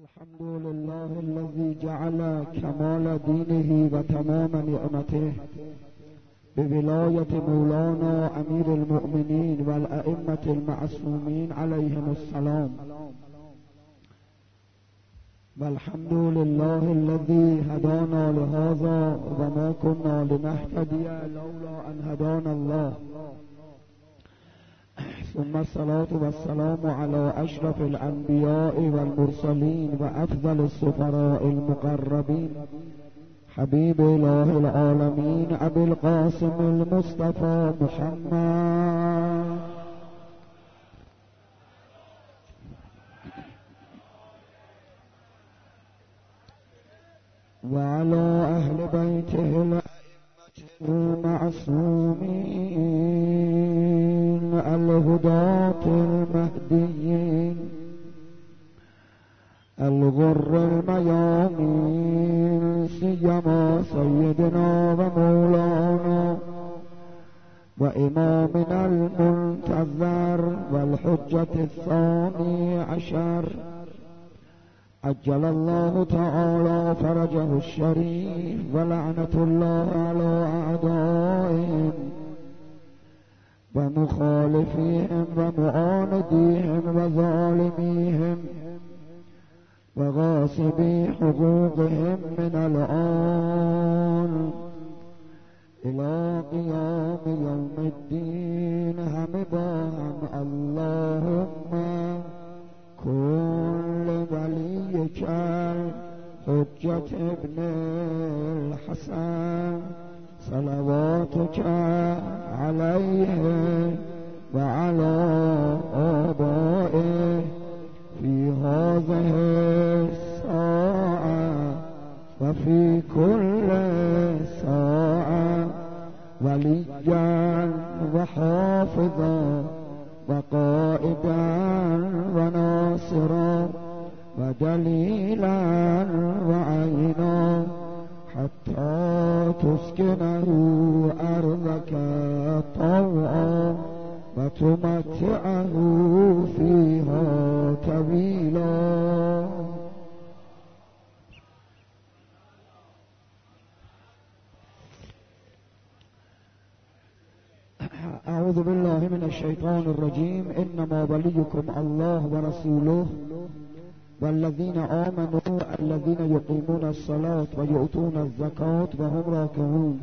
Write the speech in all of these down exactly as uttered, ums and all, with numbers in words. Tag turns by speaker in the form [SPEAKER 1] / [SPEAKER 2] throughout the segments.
[SPEAKER 1] الحمد لله الذي جعل كمال دينه وتمام نعمته بولاية مولانا أمير المؤمنين والأئمة المعصومين عليهم السلام. والحمد لله الذي هدانا لهذا وما كنا لنهتدي لولا أن هدانا الله. ثم الصلاة والسلام على أشرف الأنبياء والمرسلين وأفضل السفراء المقربين حبيب الله العالمين أبي القاسم المصطفى محمد وعلى أهل بيته الأئمة المعصومين الهداة المهديين الغر الميامين سيما سيدنا ومولانا وإمامنا المنتظر والحجة الثاني عشر عجل الله تعالى فرجه الشريف ولعنة الله على أعدائهم ومخالفيهم ومعانديهم وظالميهم وغاصبي حقوقهم من الآن إلى قيام يوم الدين حمدا اللهم كل وليك حجة ابن الحسن صلواتك عليه وعلى آبائه في هذه الساعة وفي كل ساعة وليا وحافظا وقائدا وناصرا ودليلا وعينا حتى تسكنه أرضك طوعا وتمتعه فيها طويلا. أعوذ بالله من الشيطان الرجيم. إنما وليكم الله ورسوله والذين آمنوا الذين يقيمون الصلاة ويؤتون الزكاة وهم راكعون.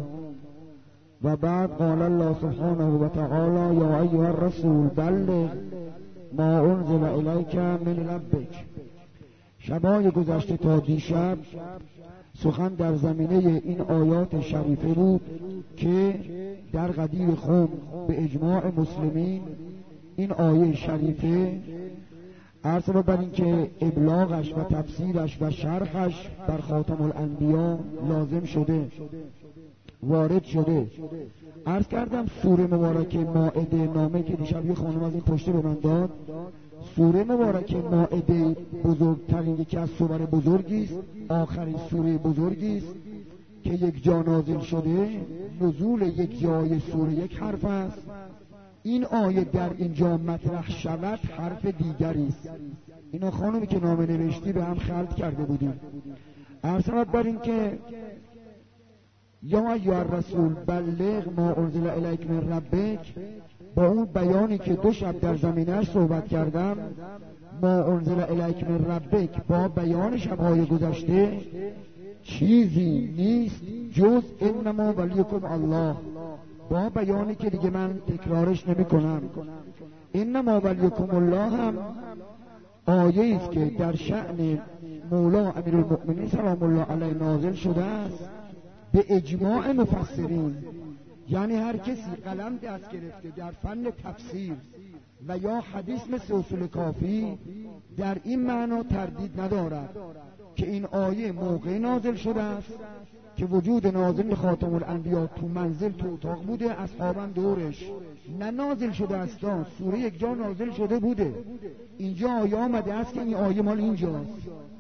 [SPEAKER 1] وبعد قال الله سبحانه وتعالى يا أيها الرسول بلغ ما أنزل إليك من ربك. شبای گذشته تا دیشب سخن در زمینه این آیات شریفه بود که در قدیر خم به اجماع مسلمین این آیه شریفه عرض رو بر این که ابلاغش و تفسیرش و شرحش بر خاتم الانبیا لازم شده، وارد شده. عرض کردم سوره مبارکه مائده، نامه که دیشب یه خانم از این پشته به من داد، سوره مبارکه مائده بزرگترین یکی از سور بزرگی است، آخرین سوره بزرگی است که یک جا نازل شده. نزول یک جای سوره یک حرف است. این آیه در اینجا مطرح شود حرف دیگری است. اینا خانمی که نامه نوشتی به هم خلط کرده بودیم. عرض بر این که یا ایها الرسول بلغ ما انزل الیک من ربک، با اون بیانی که دو شب در زمینه‌اش صحبت کردم، ما انزل الیک من ربک با بیان شب‌های گذشته چیزی نیست جز انما ولیکم الله، با بیانی که دیگه من تکرارش نمی کنم. انما ولیکم الله هم آیه است که در شأن مولا امیرالمؤمنین سلام الله علیه نازل شده است به اجماع مفسرین. یعنی هر کسی قلم دست گرفته در فن تفسیر و یا حدیث مثل اصول کافی در این معنا تردید ندارد که این آیه موقع نازل شده است که وجود نازل خاتم الانبیا تو منزل تو اتاق بوده، اصحابم دورش. نه نازل شده است، سوره یک جا نازل شده بوده. اینجا آیه آمده است که این آیه مال اینجاست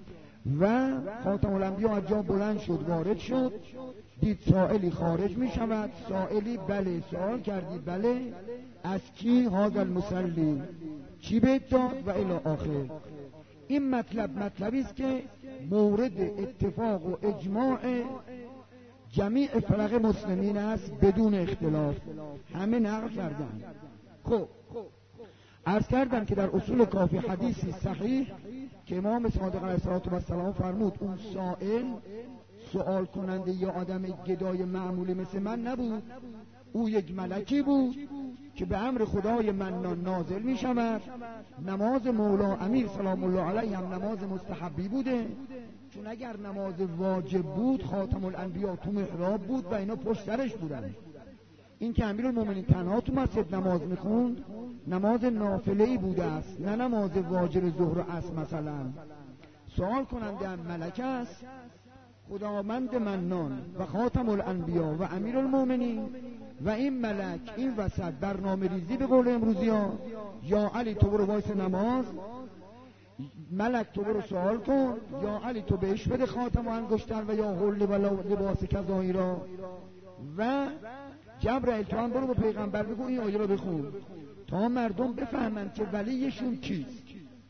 [SPEAKER 1] و خاتم الانبیا از جا بلند شد، وارد شد، دید سائلی خارج می شود. سائلی بله، سوال کردی بله، از کی؟ هذا المصلی، چی بهت داد؟ و الی آخر. این مطلب مطلبی است که مورد اتفاق و اجماع جمیع فرق مسلمین است بدون اختلاف، همه نقل کردن. خب عرض کردم که در اصول کافی حدیثی صحیح که امام صادق علیه السلام فرمود اون سائل سوال کننده یا آدم گدای معمولی مثل من نبود، او یک ملکی بود که به امر خدای منان نازل می شود. نماز مولا امیر سلام الله علیه هم نماز مستحبی بوده، چون اگر نماز واجب بود خاتم الانبیا تو محراب بود و اینا پشت سرش بودن. این که امیرالمومنین تنها تو مسجد نماز میخوند نماز نافله‌ای بوده است، نه نماز واجب ظهر و عصر. مثلا سوال کننده هم ملک است، خداوند منان و خاتم الانبیا و امیرالمومنین، و این ملک این وسط برنامه ریزی به قول امروزی ها، یا علی تو برو وایس نماز، ملک تو برو سوال کن، یا علی تو بهش بده خاتم و انگشتر و یا حل و لباس کذایی را، و جبرائیل تو هم برو با پیغمبر بگو این آیه را بخون تا مردم بفهمند که ولیشون کیست.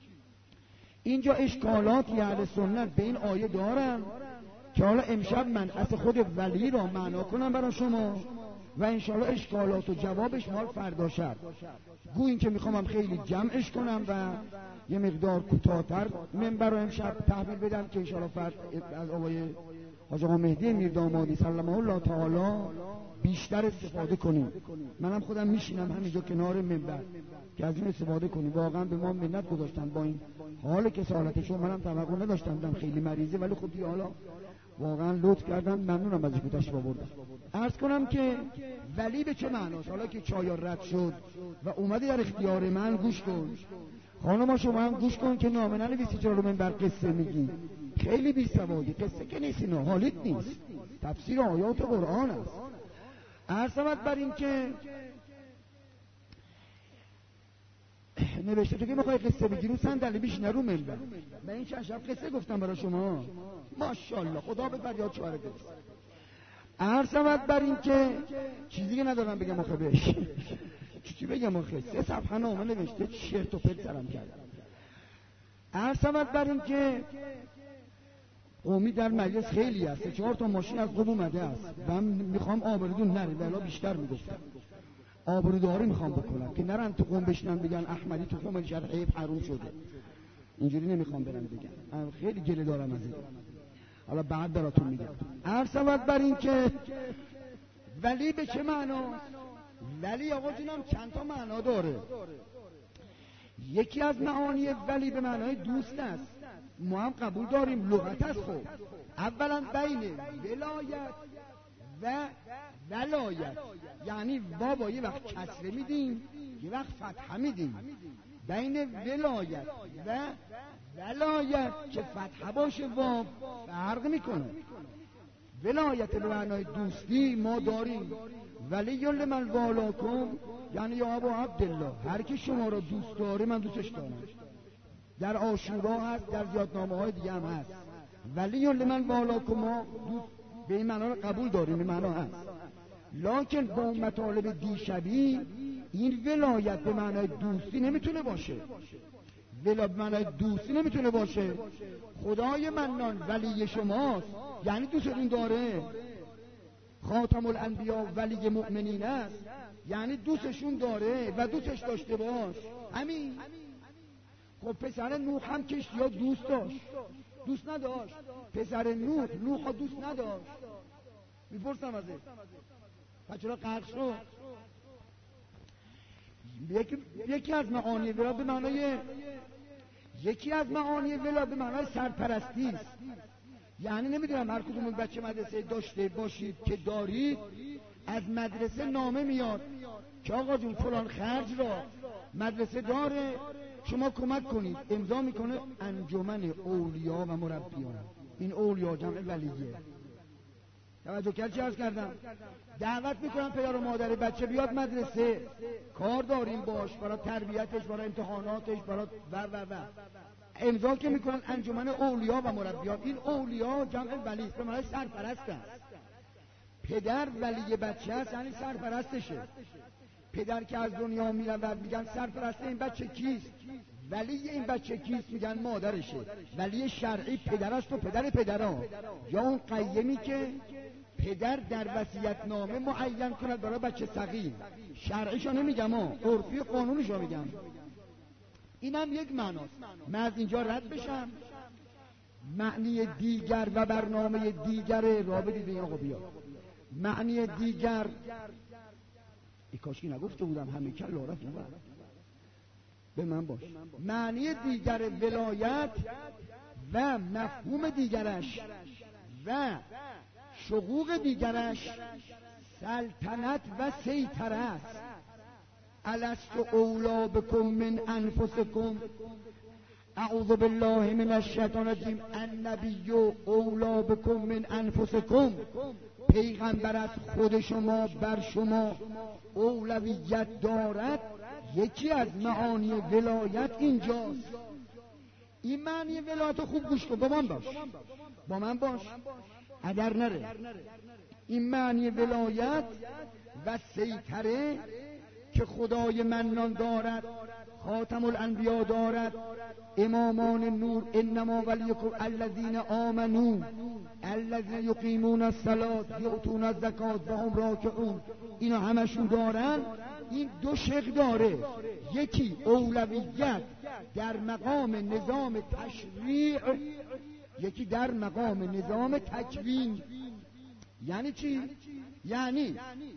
[SPEAKER 1] اینجا اشکالاتی اهل سنت به این آیه دارن که حالا امشب من از خود ولی را معنا کنم برای شما و انشاءالله اشکالات و جوابش مال فردا شب. گو این که میخوام خیلی جمعش کنم و یه مقدار کوتاه‌تر منبر رو امشب تحویل بدم که انشاءالله فرد از آقای حاج آقا مهدی میردامادی سلمه الله تعالی بیشتر استفاده کنیم. منم خودم میشینم همینجا کنار منبر که از این استفاده کنیم. واقعا به ما منت گذاشتن با این حال کسالتشون، منم توقع نداشتم، دم خیلی مریضه ولی خب حالا واقعا لطف کردن، ممنونم از اینکه تشریف آوردن. عرض کنم که ولی به چه معناست؟ حالا که چای رد شد و اومدی در اختیار من گوش کن. خانم شما هم گوش کن که نامه ننویسی چرا رو منبر قصه میگی، خیلی بی سوادی، قصه که نیست، اینا حالیت نیست، تفسیر آیات قرآن است. عرض شود بر این که نوشته تو که میخوای قصه بگی رو صندلی بیشینه رو منبر. من این چند شب قصه گفتم برای شما، ماشاءالله خدا به فریاد شوهر قصه. عرض شود بر این که چیزی که ندارم بگم آخه بهش چی بگم آخه، سه صفحه نامه نوشته چرت و پرت سرم کرد. عرض شود بر این که قومی در مجلس خیلی هست، سه چهار تا ماشین از قوم اومده است و من میخوام آبرودون نره، ولی بیشتر میگفتم آبروداری میخوام بکنم که نرن تو قوم بشنن بگن احمدی تو قوم شرعی حروم شده. اینجوری نمیخوام برم بگم، خیلی گله دارم از این، حالا بعد براتون میگم. عرض شود بر این که ولی به چه معنا؟ ولی آقا جونم چند تا معنا داره. یکی از معانی ولی به معنای دوست است، ما هم قبول داریم لغت است. خب اولا بین ولایت و ولایت، یعنی بابا یه وقت کسره میدیم یه وقت فتحه میدیم. بین ولایت و ولایت که فتحه باشه واو فرق میکنه. ولایت به معنای دوستی ما داریم، ولی لمن والاکم یعنی یا ابو عبدالله، هر کی شما را دوست داره من دوستش دارم. در عاشورا هست، در زیادنامه های دیگه هم هست. ولی لمن والاکم ما دوست به این معنا رو قبول داریم، این معنا هست. لکن با مطالب دیشبی این ولایت به معنای دوستی نمیتونه باشه. ولایت به معنای دوستی نمیتونه باشه. خدای منان ولی شماست یعنی دوستتون داره. خاتم الانبیا ولی مؤمنین است یعنی دوستشون داره و دوستش داشته باش. همین. خب پسر نوح هم کشتیا دوست داشت، دوست نداشت؟ پسر نوح نوح ها دوست نداشت. میپرسم ازه پس چرا غرق شد؟ یکی, یکی از معانی ولایت به معنای یکی از معانی ولایت به معنای سرپرستی است. یعنی نمیدونم هر کدوم بچه مدرسه داشته باشید که دارید، از مدرسه نامه میاد که آقا جون فلان خرج را مدرسه داره شما کمک کنید. امضا میکنه انجمن اولیا و مربیان. این اولیا جمع ولیه. توجه کرد چی عرض کردم؟ دعوت میکنن پدر و مادر بچه بیاد مدرسه، کار داریم باش برای تربیتش، برای امتحاناتش، برای و و و امضا که میکنن انجمن اولیا و مربیان. این اولیا جمع ولی است، به معنای سرپرست است. پدر ولی بچه است یعنی سرپرستشه. پدر که از دنیا میرود میگن سرپرست این بچه کیست؟ ولی این بچه کیست؟ میگن مادرشه. ولی شرعی پدر است و پدر پدران، یا اون قیمی که پدر در وصیت‌نامه معین کند برای بچه صغیر. شرعیشو نمیگم ها، عرفی قانونیشو میگم. اینم یک معناست. من از اینجا رد بشم، معنی دیگر و برنامه دیگر را بدید به این آقا بیا. معنی دیگر ای کاشکی نگفته بودم همه کل لارف اون به من باش. معنی دیگر ولایت و مفهوم دیگرش و شقوق دیگرش سلطنت و سیطره است. الست اولی بکم من انفسکم، اعوذ بالله من الشیطان الرجیم، النبی اولی بکم من انفسکم، پیغمبر از خود شما بر شما اولویت دارد. یکی از معانی ولایت اینجاست. این معنی ولایت خوب گوش کن، با من باش، با من باش ادر نره. این معنی ولایت و سیطره که خدای منان دارد، خاتم الانبیا دارد، امامان نور، انما ولیکم الذین آمنوا الذین یقیمون الصلاة یؤتون الزکات و هم راکعون، اینا همشون دارن. این دو شق داره، یکی اولویت در مقام نظام تشریع، یکی در مقام نظام تکوین. یعنی چی؟ یعنی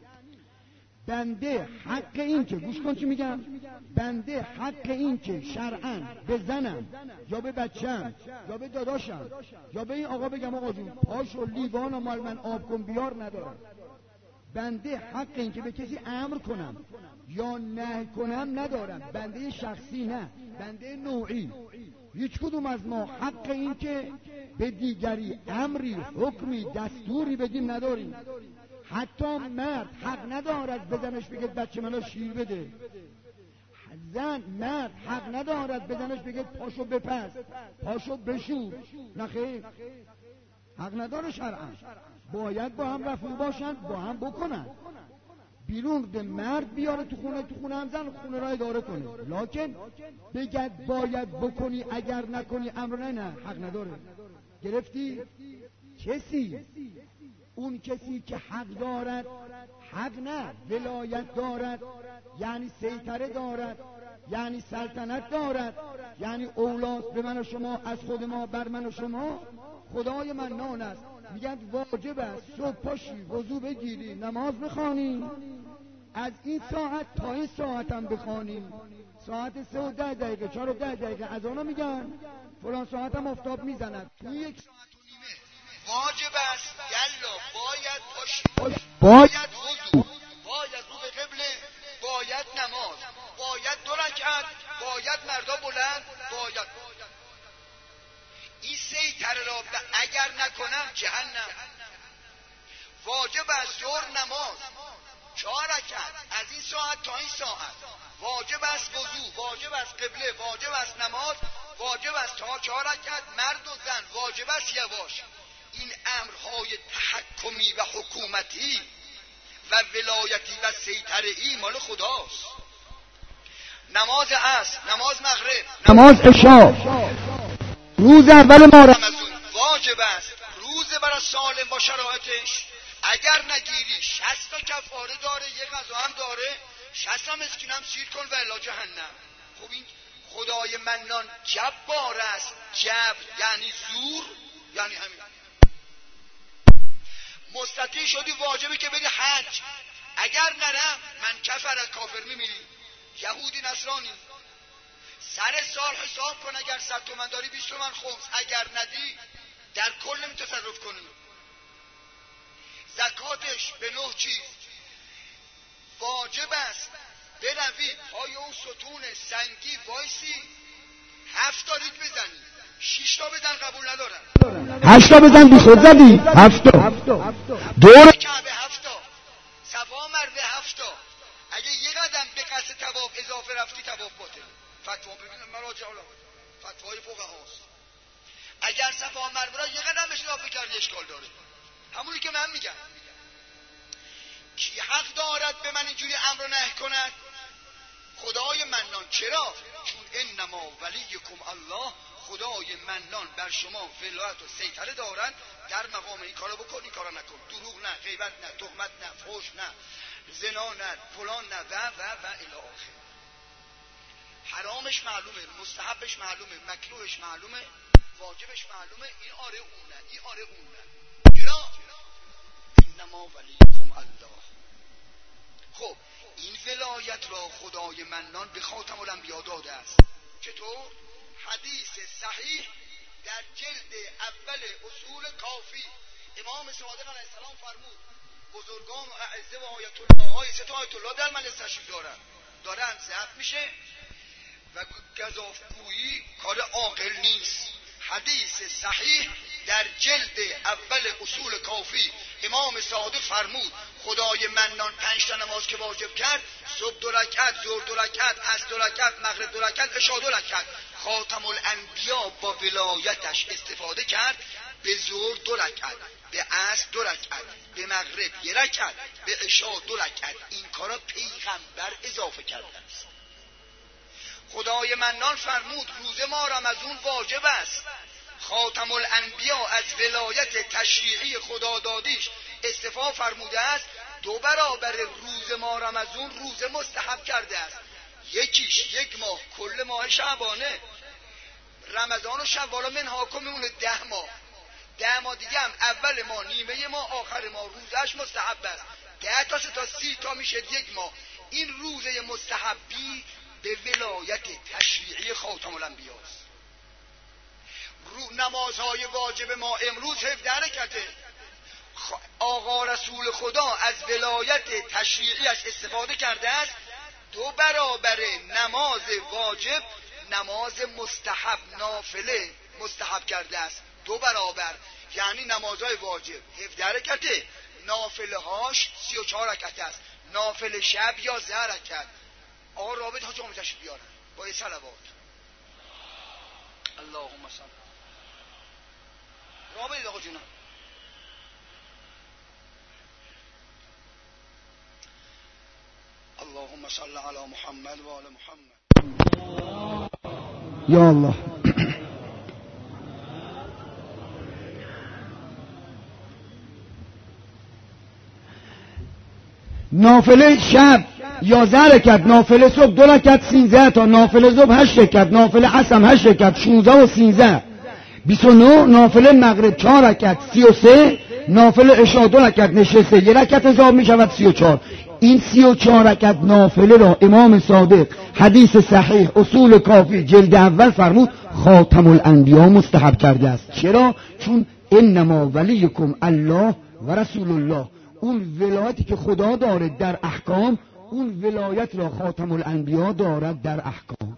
[SPEAKER 1] بنده حق این که، گوش کن چی میگم، بنده حق این که شرعاً به زنم یا به بچم یا به داداشم یا به این آقا بگم آقا جون پاشو لیوان و مال من آب کن بیار ندارم. بنده حق این که به کسی امر کنم یا نهی کنم ندارم. بنده شخصی نه، بنده نوعی. هیچ کدوم از ما حق این که به دیگری امری، حکمی، دستوری بدیم نداریم. حتی مرد حق ندارد بزنش بگه بچه منو شیر بده. زن مرد حق ندارد بزنش بگه پاشو بپس، پاشو بشور. نخیر، حق نداره شرعا. باید با هم رفیق باشن، با هم بکنن. بیرون به مرد بیاره تو خونه، تو خونه هم زن خونه را اداره کنه. لکن بگد باید بکنی اگر نکنی امر نه، نه حق نداره. گرفتی؟ کسی اون کسی که حق دارد، حق نه ولایت دارد، یعنی سیطره دارد، یعنی سلطنت دارد، یعنی اولاست به من و شما، از خود ما بر من و شما. خدای منان است، میگن واجب است صبح پاشی وضو بگیری نماز بخوانی، از این ساعت تا این ساعت هم بخوانی، ساعت سه و ده دقیقه چهار و ده دقیقه از آنها میگن فلان ساعت هم افتاب میزند. تو یک ساعت و نیمه واجب است یلا باید پاشی، باید وضو، باید رو به قبله، باید نماز، باید دو رکعت، باید مردا بلند، باید این سیطره را اگر نکنم جهنم. واجب است ظهر نماز چهار رکعت از این ساعت تا این ساعت، واجب است وضو، واجب است قبله، واجب است نماز، واجب است تا چهار رکعت مرد و زن، واجب است یواش. این امرهای تحکمی و حکومتی و ولایتی و سیطره‌ای مال خداست. نماز عصر، نماز مغرب، نماز عشاء، روز اول ماه رمضان واجب است. روز برای سالم با شرایطش، اگر نگیری شصت تا کفاره داره، یک غذا هم داره، شصت تا مسکینم سیر کن و الا جهنم. خب این خدای منان جبار است. جبر یعنی زور، یعنی همین. مستطیع شدی واجبی که بری حج، اگر نرم من کفر کافر میمیری. یهودی نصرانی سر سال حساب کن، اگر صد تومن داری بیست تومن خمس، اگر ندی در کل نمی تصرف کنی. زکاتش به نه چیز واجب است. بروی پای اون ستون سنگی وایسی هفت تا ریت بزنی، شش تا بزن قبول ندارم، هشت تا بزن بی خود زدی، هفت تا دور کعبه، هفت تا صفا مروه، هفت تا. اگه یه قدم به قصد طواف اضافه رفتی طواف باطل. فتوا ببینم مراجع الان فتوای فقهاست. اگر صفا مروه را یه قدم بهش اضافه کردی اشکال داره. همونی که من میگم. کی حق دارد به من اینجوری امر و نهی کند؟
[SPEAKER 2] خدای منان. چرا؟ چون انما ولیکم الله، خدای منان بر شما ولایت و سیطره دارند در مقام این کارو بکن این کارو نکن، دروغ نه، غیبت نه، تهمت نه، فحش نه، زنا نه، فلان نه و و و الی آخر. حرامش معلومه، مستحبش معلومه، مکروهش معلومه، واجبش معلومه. این آره اون نه، این آره اون نه. چرا؟ انما ولیکم الله. خب این ولایت را خدای منان به خاتم الانبیا داده است. چطور؟ حدیث صحیح در جلد اول اصول کافی امام صادق علیه السلام فرمود بزرگان و اعزه و آیت الله های سه تا آیت الله در مجلس تشریف دارن دارن ضبط میشه و گزافگویی کار عاقل نیست. حدیث صحیح در جلد اول اصول کافی امام صادق فرمود خدای منان پنج تا نماز که واجب کرد، صبح دو رکعت، ظهر دو رکعت، عصر دو رکعت، مغرب دو رکعت، عشاء دو رکعت. خاتم الانبیا با ولایتش استفاده کرد، به ظهر دو رکعت، به عصر دو رکعت، به مغرب یک رکعت، به عشاء دو رکعت. این کارا پیغمبر اضافه کرده است. خدای منان فرمود روز ما رمضان واجب است. خاتم الانبیا از ولایت تشریعی خدا دادیش استفاده فرموده است، دو برابر روز ما رمضان روز مستحب کرده است. یکیش یک ماه، کل ماه شعبانه، رمضان و شوال منهاکم میمونه ده ماه. ده ماه دیگه هم اول ماه، نیمه ماه، آخر ماه روزش مستحب است. ده تا سه تا سی تا میشه یک ماه. این روزه مستحبی به ولایت تشریعی خاتم الانبیا است. نمازهای واجب ما امروز هفده رکعته. آقا رسول خدا از ولایت تشریعیش استفاده کرده است، دو برابر نماز واجب نماز مستحب نافله مستحب کرده است. دو برابر، یعنی نمازهای واجب هفده رکعته، نافله هاش سی و چهار رکعت است. نافله شب یا زه رکعت. آقا رابط ها جامعه تشریف بیارن با یه صلوات اللهم صل. رابط آقا جونم اللهم صل علی محمد و آل محمد.
[SPEAKER 1] یا الله. نافله شب یازده رکعت، نافله صبح دو رکعت سیزده تا، نافله صبح هشت رکعت، نافله عصر هشت رکعت شانزده و سیزده بیست و نه، نافله مغرب چهار رکعت سی و سه، نافله عشاء دو رکعت نشسته یک رکعت حساب می شود سی و چهار. این سی و چهار رکعت نافله را امام صادق حدیث صحیح اصول کافی جلد اول فرمود خاتم الانبیا مستحب کرده است. چرا؟ چون انما ولیکم الله و رسول الله، اون ولایتی که خدا داره در احکام، اون ولایت را خاتم الانبیا دارد در احکام.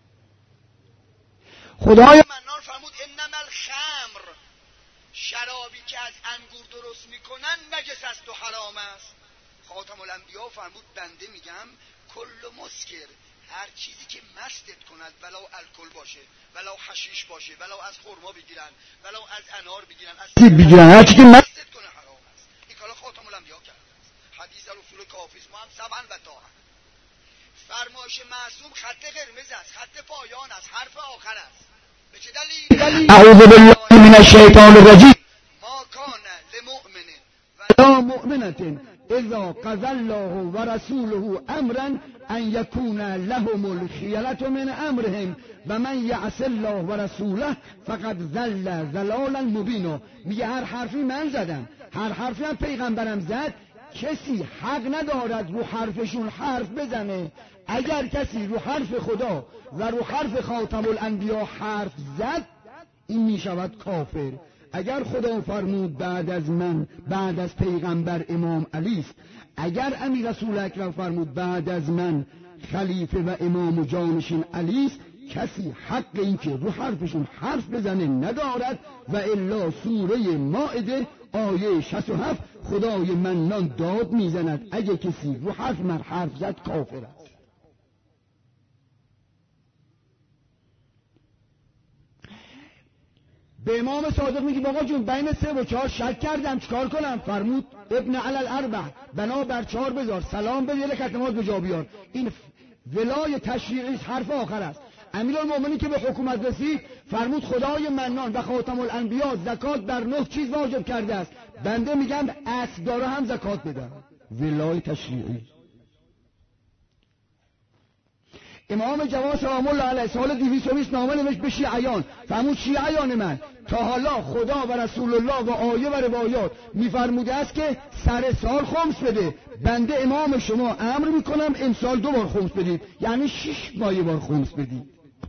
[SPEAKER 1] خدای
[SPEAKER 2] منان فرمود انما الخمر، شرابی که از انگور درست میکنن نجس است و حرام است. خاتم الانبیا فرمود بنده میگم کل مسکر، هر چیزی که مستت کند، ولو الکل باشه، ولو حشیش باشه، ولو از خرما بگیرن، ولو از انار بگیرن، از
[SPEAKER 1] سیب بگیرن، هر چیزی که
[SPEAKER 2] مستت کنه حرام است. این کارا خاتم الانبیا کرده است. حدیث اصول کافی ما هم سبعا و طاعا. فرمایش معصوم خط قرمز است، خط پایان است، حرف آخر است. به چه دلیل؟
[SPEAKER 1] اعوذ بالله من الشیطان الرجیم.
[SPEAKER 2] ما کان لمؤمن
[SPEAKER 1] ولا مؤمنة اذا قضى الله ورسوله امرا ان يكون لهم الخيرة من امرهم و من یعص الله و رسوله فقد ضل ضلالا مبینا. میگه هر حرفی من زدم، هر حرفی هم پیغمبرم زد، کسی حق ندارد رو حرفشون حرف بزنه. اگر کسی رو حرف خدا و رو حرف خاتم الانبیا حرف زد، این میشود کافر. اگر خدا فرمود بعد از من، بعد از پیغمبر امام علی است، اگر امیر رسول اکرم فرمود بعد از من خلیفه و امام و جانشین علی است، کسی حق این که رو حرفشون حرف بزنه ندارد. و الا سوره مائده آیه شصت و هفت خدای منان داد میزند اگه کسی رو حرف من حرف زد کافر است. به امام صادق میگه بابا جون بین سه و چهار شک کردم چیکار کنم؟ فرمود ابن علی الاربع، بنا بر چهار بذار، سلام بده، یک رکعت نماز به جا بیار. این ولای تشریعی حرف آخر است. امیرالمومنین که به حکومت رسید فرمود خدای منان و خاتم الانبیا زکات در نه چیز واجب کرده است. بنده میگم اسبدارا هم زکات بدن. ولای تشریعی. امام جواد سلام الله علیه سال دویست و بیست نامه نوشت به شیعیان، فرمود شیعیان من تا حالا خدا و رسول الله و آیه و روایات میفرموده است که سر سال خمس بده. بنده امام شما امر میکنم امسال دو بار خمس بدید، یعنی شش ماه یه بار خمس بدید.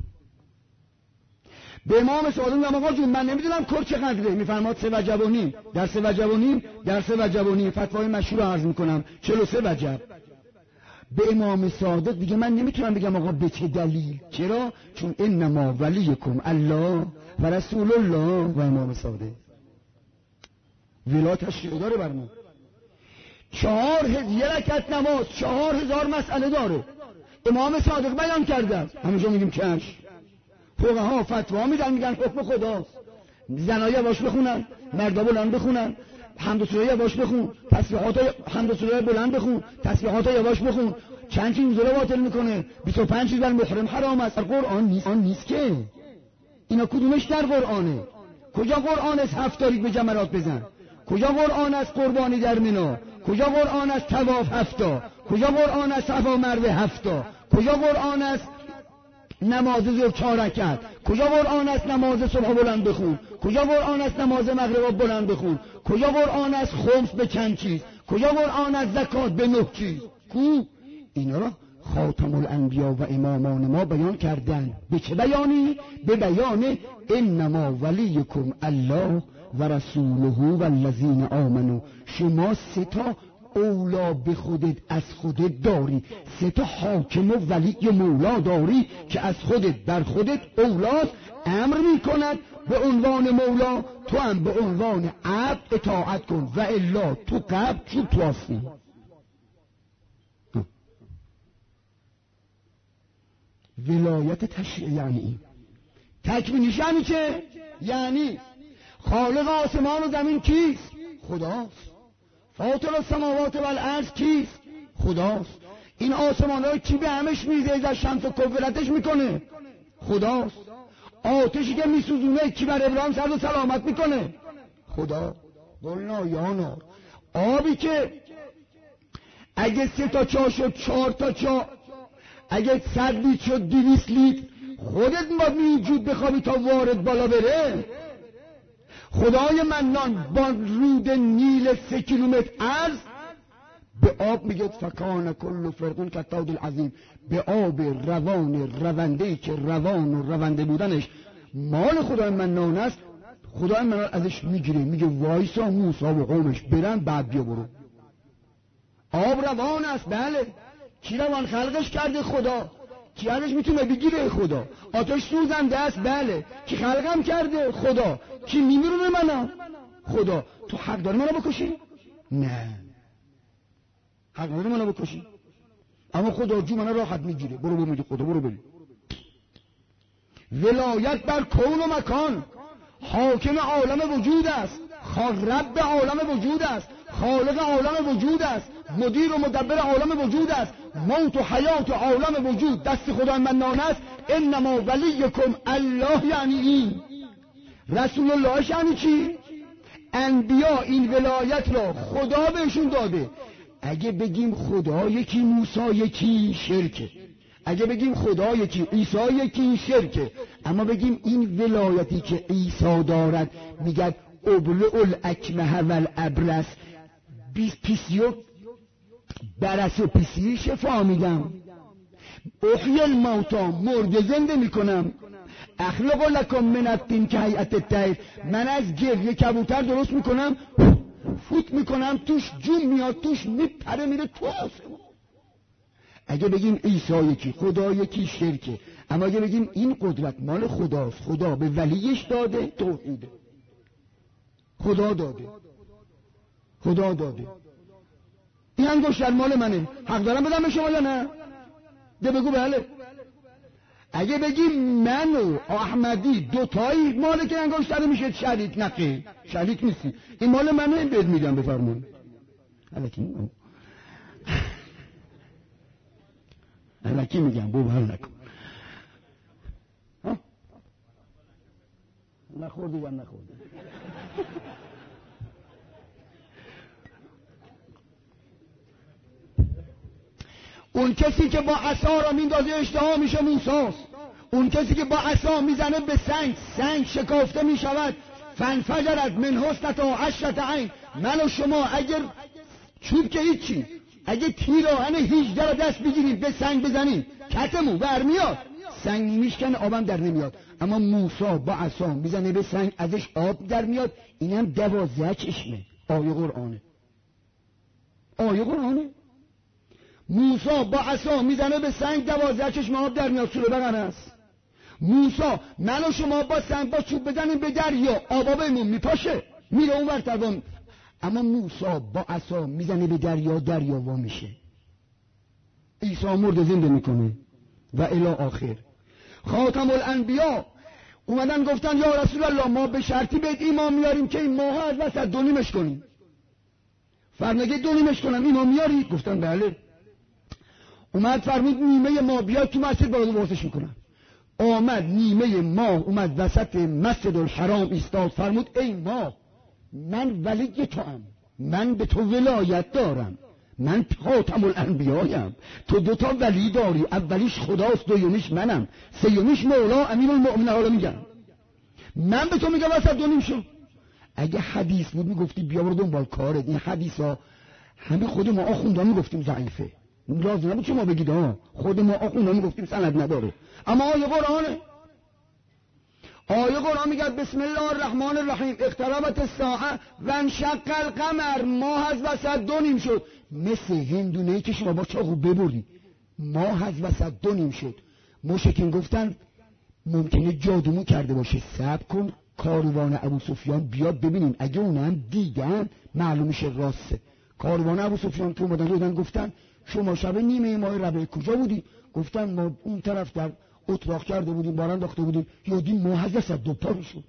[SPEAKER 1] به امام سوال میگم آقا جون من نمیدونم کل چقدره، میفرماد سه وجب و نیم. در سه وجب و نیم در سه وجب و نیم فتوای مشهور عرض میکنم چهل و سه وجب. به امام صادق دیگه من نمیتونم بگم آقا به چه دلیل. چرا؟ چون انما ولیکم الله و رسول الله و امام صادق. ولا تشریع داره بر ما. چهار هزار یه رکعت نماز چهار هزار مسئله داره. امام صادق بیان کرده. همونجا میگیم چش. فقها فتوا میدن میگن حکم خداست. زنای یواش بخونن، مردا بلند بخونن، حمد و ثنا یواش بخون، تسبیحات حمد و ثنا بلند بخون، تسبیحات یواش بخون. چند چیز زوره باطل میکنه؟ بیست و پنج چیز بر محرم حرام است. قرآن نیست. آن نیست که اینا کدومش در قرآنه؟ کجا قرآن است هفت تاریک به جمرات بزن؟ کجا قرآن است قربانی در مینا؟ کجا قرآن است طواف هفتا؟ کجا قرآن است صفا مروه هفتا؟ کجا قرآن است نماز ظهر چهار رکعت؟ کجا قرآن است نماز صبح بلند بخون؟ کجا قرآن است نماز مغرب بلند بخون؟ کجا قرآن است خمس به چند چیز؟ کجا قرآن است زکات به نه چیز؟ کو اینا را خاتم الانبیا و امامان ما بیان کردن. به چه بیانی؟ به بیان انما ولیکم الله و رسوله و الذین آمنوا. شما سه تا اولا به خودت از خودت داری، سه تا حاکم و ولی و مولا داری که از خودت در خودت اولاست. امر میکند به عنوان مولا، تو هم به عنوان عبد اطاعت کن و الا تو قبل چون تو هستی. ولایت تشریع یعنی تکوینیش یعنی چه؟ یعنی خالق آسمان و زمین کیست؟ خداست. فاطر السماوات و الارض کیست؟ خداست. این آسمان های کی به همش میزه از شمس و کبرتش میکنه؟ خداست. آتشی که میسوزونه کی بر ابراهیم سرد و سلامت میکنه؟ خدا. قلنا یا نار. آبی که اگه سه تا چا شد چهار تا چا، اگه صد لیتر شد دویست لیتر، خودت ما میجود بخوابی تا وارد بالا بره؟ خدای منان با رود نیل سه کیلومتر عرض به آب میگه فکان کل فرقون کالطود العظیم. به آب روان رونده‌ای که روان و رونده بودنش مال خدای منان است، خدای منان ازش میگیره میگه وایسا موسی و قومش برن بعد بیا برو. آب روان است. بله. کی روان خلقش کرده؟ خدا. کی ازش میتونه بگیره؟ خدا. آتش سوزنده است. بله. کی خلقم کرده؟ خدا. کی میمیرونه منو؟ خدا. تو حق داری منو بکشی؟ نه، حق نداری منو بکشی، اما خدا جو منو راحت میگیره. برو برو میگه خدا برو بری. ولایت بر کون و مکان. حاکم عالم وجود است، رب عالم وجود است، خالق عالم وجود است، مدیر و مدبر عالم وجود است. موت و حیات و عالم وجود دست خدای منان است. انما ولیکم الله یعنی این. رسول الله یعنی چی؟ انبیا این ولایت را خدا بهشون داده. اگه بگیم خدا یکی موسی یکی شرکه، اگه بگیم خدا یکی عیسی یکی شرکه، اما بگیم این ولایتی که عیسی دارد میگد ابلع الاکمه و الابرس، بیس پیسیو برس و پیسی شفا میدم، احیی الموتا مرده زنده میکنم، اخلق لکم من الطین که هیئت الطیر، من از گل کبوتر درست میکنم فوت میکنم توش جون میاد توش میپره میره تو آسمان. اگه بگیم عیسی یکی خدا یکی شرکه، اما اگه بگیم این قدرت مال خداست، خدا به ولیش داده، توحیده. خدا داده، خدا داده. این انگشتر مال منه، حق دارم بدم به شما یا نه؟ ده بگو بله. اگه بگیم من و احمدی دوتایی مالک انگشتر میشه شریک، نقی شریک نیستی، این مال منه، بهت میدم بفرمون.
[SPEAKER 3] الکی میگم باور نکن. نخوردی یا نخوردی.
[SPEAKER 1] اون کسی که با عصا را میندازه اشتها میشه موساست. اون کسی که با عصا میزنه به سنگ، سنگ شکافته میشود. فانفجرت من حسنتا عشرة عین. من و شما اگر چوب که هیچی، اگه تیراهن هجده را دست بگیریم به سنگ بزنیم کتمون برمیاد، سنگ میشکنه آبم در نمیاد. اما موسی با عصا میزنه به سنگ ازش آب در میاد. اینم دوازده چشمه. آیه قرآنه، آیه قرآنه. موسی با عصا میزنه به سنگ دوازده چشم آب در میاد. سوره بقره است. موسی من و شما با سنگ با چوب بزنیم به دریا آبا بهمون میپاشه میره اون ور تبام. اما موسی با عصا میزنه به دریا، دریا وا میشه. عیسی مرده زنده میکنه و الی آخر. خاتم الانبیا اومدن گفتن یا رسول الله ما به شرطی بهت ایمان میاریم که این ماه از وسط دونیمش کنیم. فرمگه دونیمش کنم ایمان میاری؟ گفتن بله. اومد فرمود نیمه ماه بیاد تو مسجد باید واسش میکنم. آمد نیمه ماه اومد وسط مسجد الحرام ایستاد. فرمود ای ماه من ولی تو ام، من به تو ولایت دارم، من خاتم الانبیایم. تو دوتا ولی داری، اولیش خداست، دومیش منم، سیومیش مولا امیر المؤمنین. حالا میگم من به تو میگم وسط دو نیم شو. اگه حدیث بود میگفتی بیا برو دنبال کارت. این حدیث ها همه خود ما آخونده میگفتیم ضعیفه، لازم نبود شما بگید ها، خود ما آخونده میگفتیم سند نداره. اما آیه قرآنه. آیه قرآن میگه بسم الله الرحمن الرحیم اقتربت الساعه و انشق القمر. ماه از وسط دو نیم شد. مثل هندونه‌ای که شما با چاقو ببری ماه از وسط دو نیم شد. مشرکین گفتن ممکنه جادومو کرده باشه، صبر کن کاروان ابو سفیان بیاد ببینیم. اگه اونم دیدن معلوم میشه راسته. کاروان ابو سفیان که اومدن دیدن گفتن شما شب نیمه ماه ربیع کجا بودی؟ گفتن ما اون طرف در اتراق کرده بودیم، باران انداخته بودیم، یادیم ماه از وسط دو پاره شد.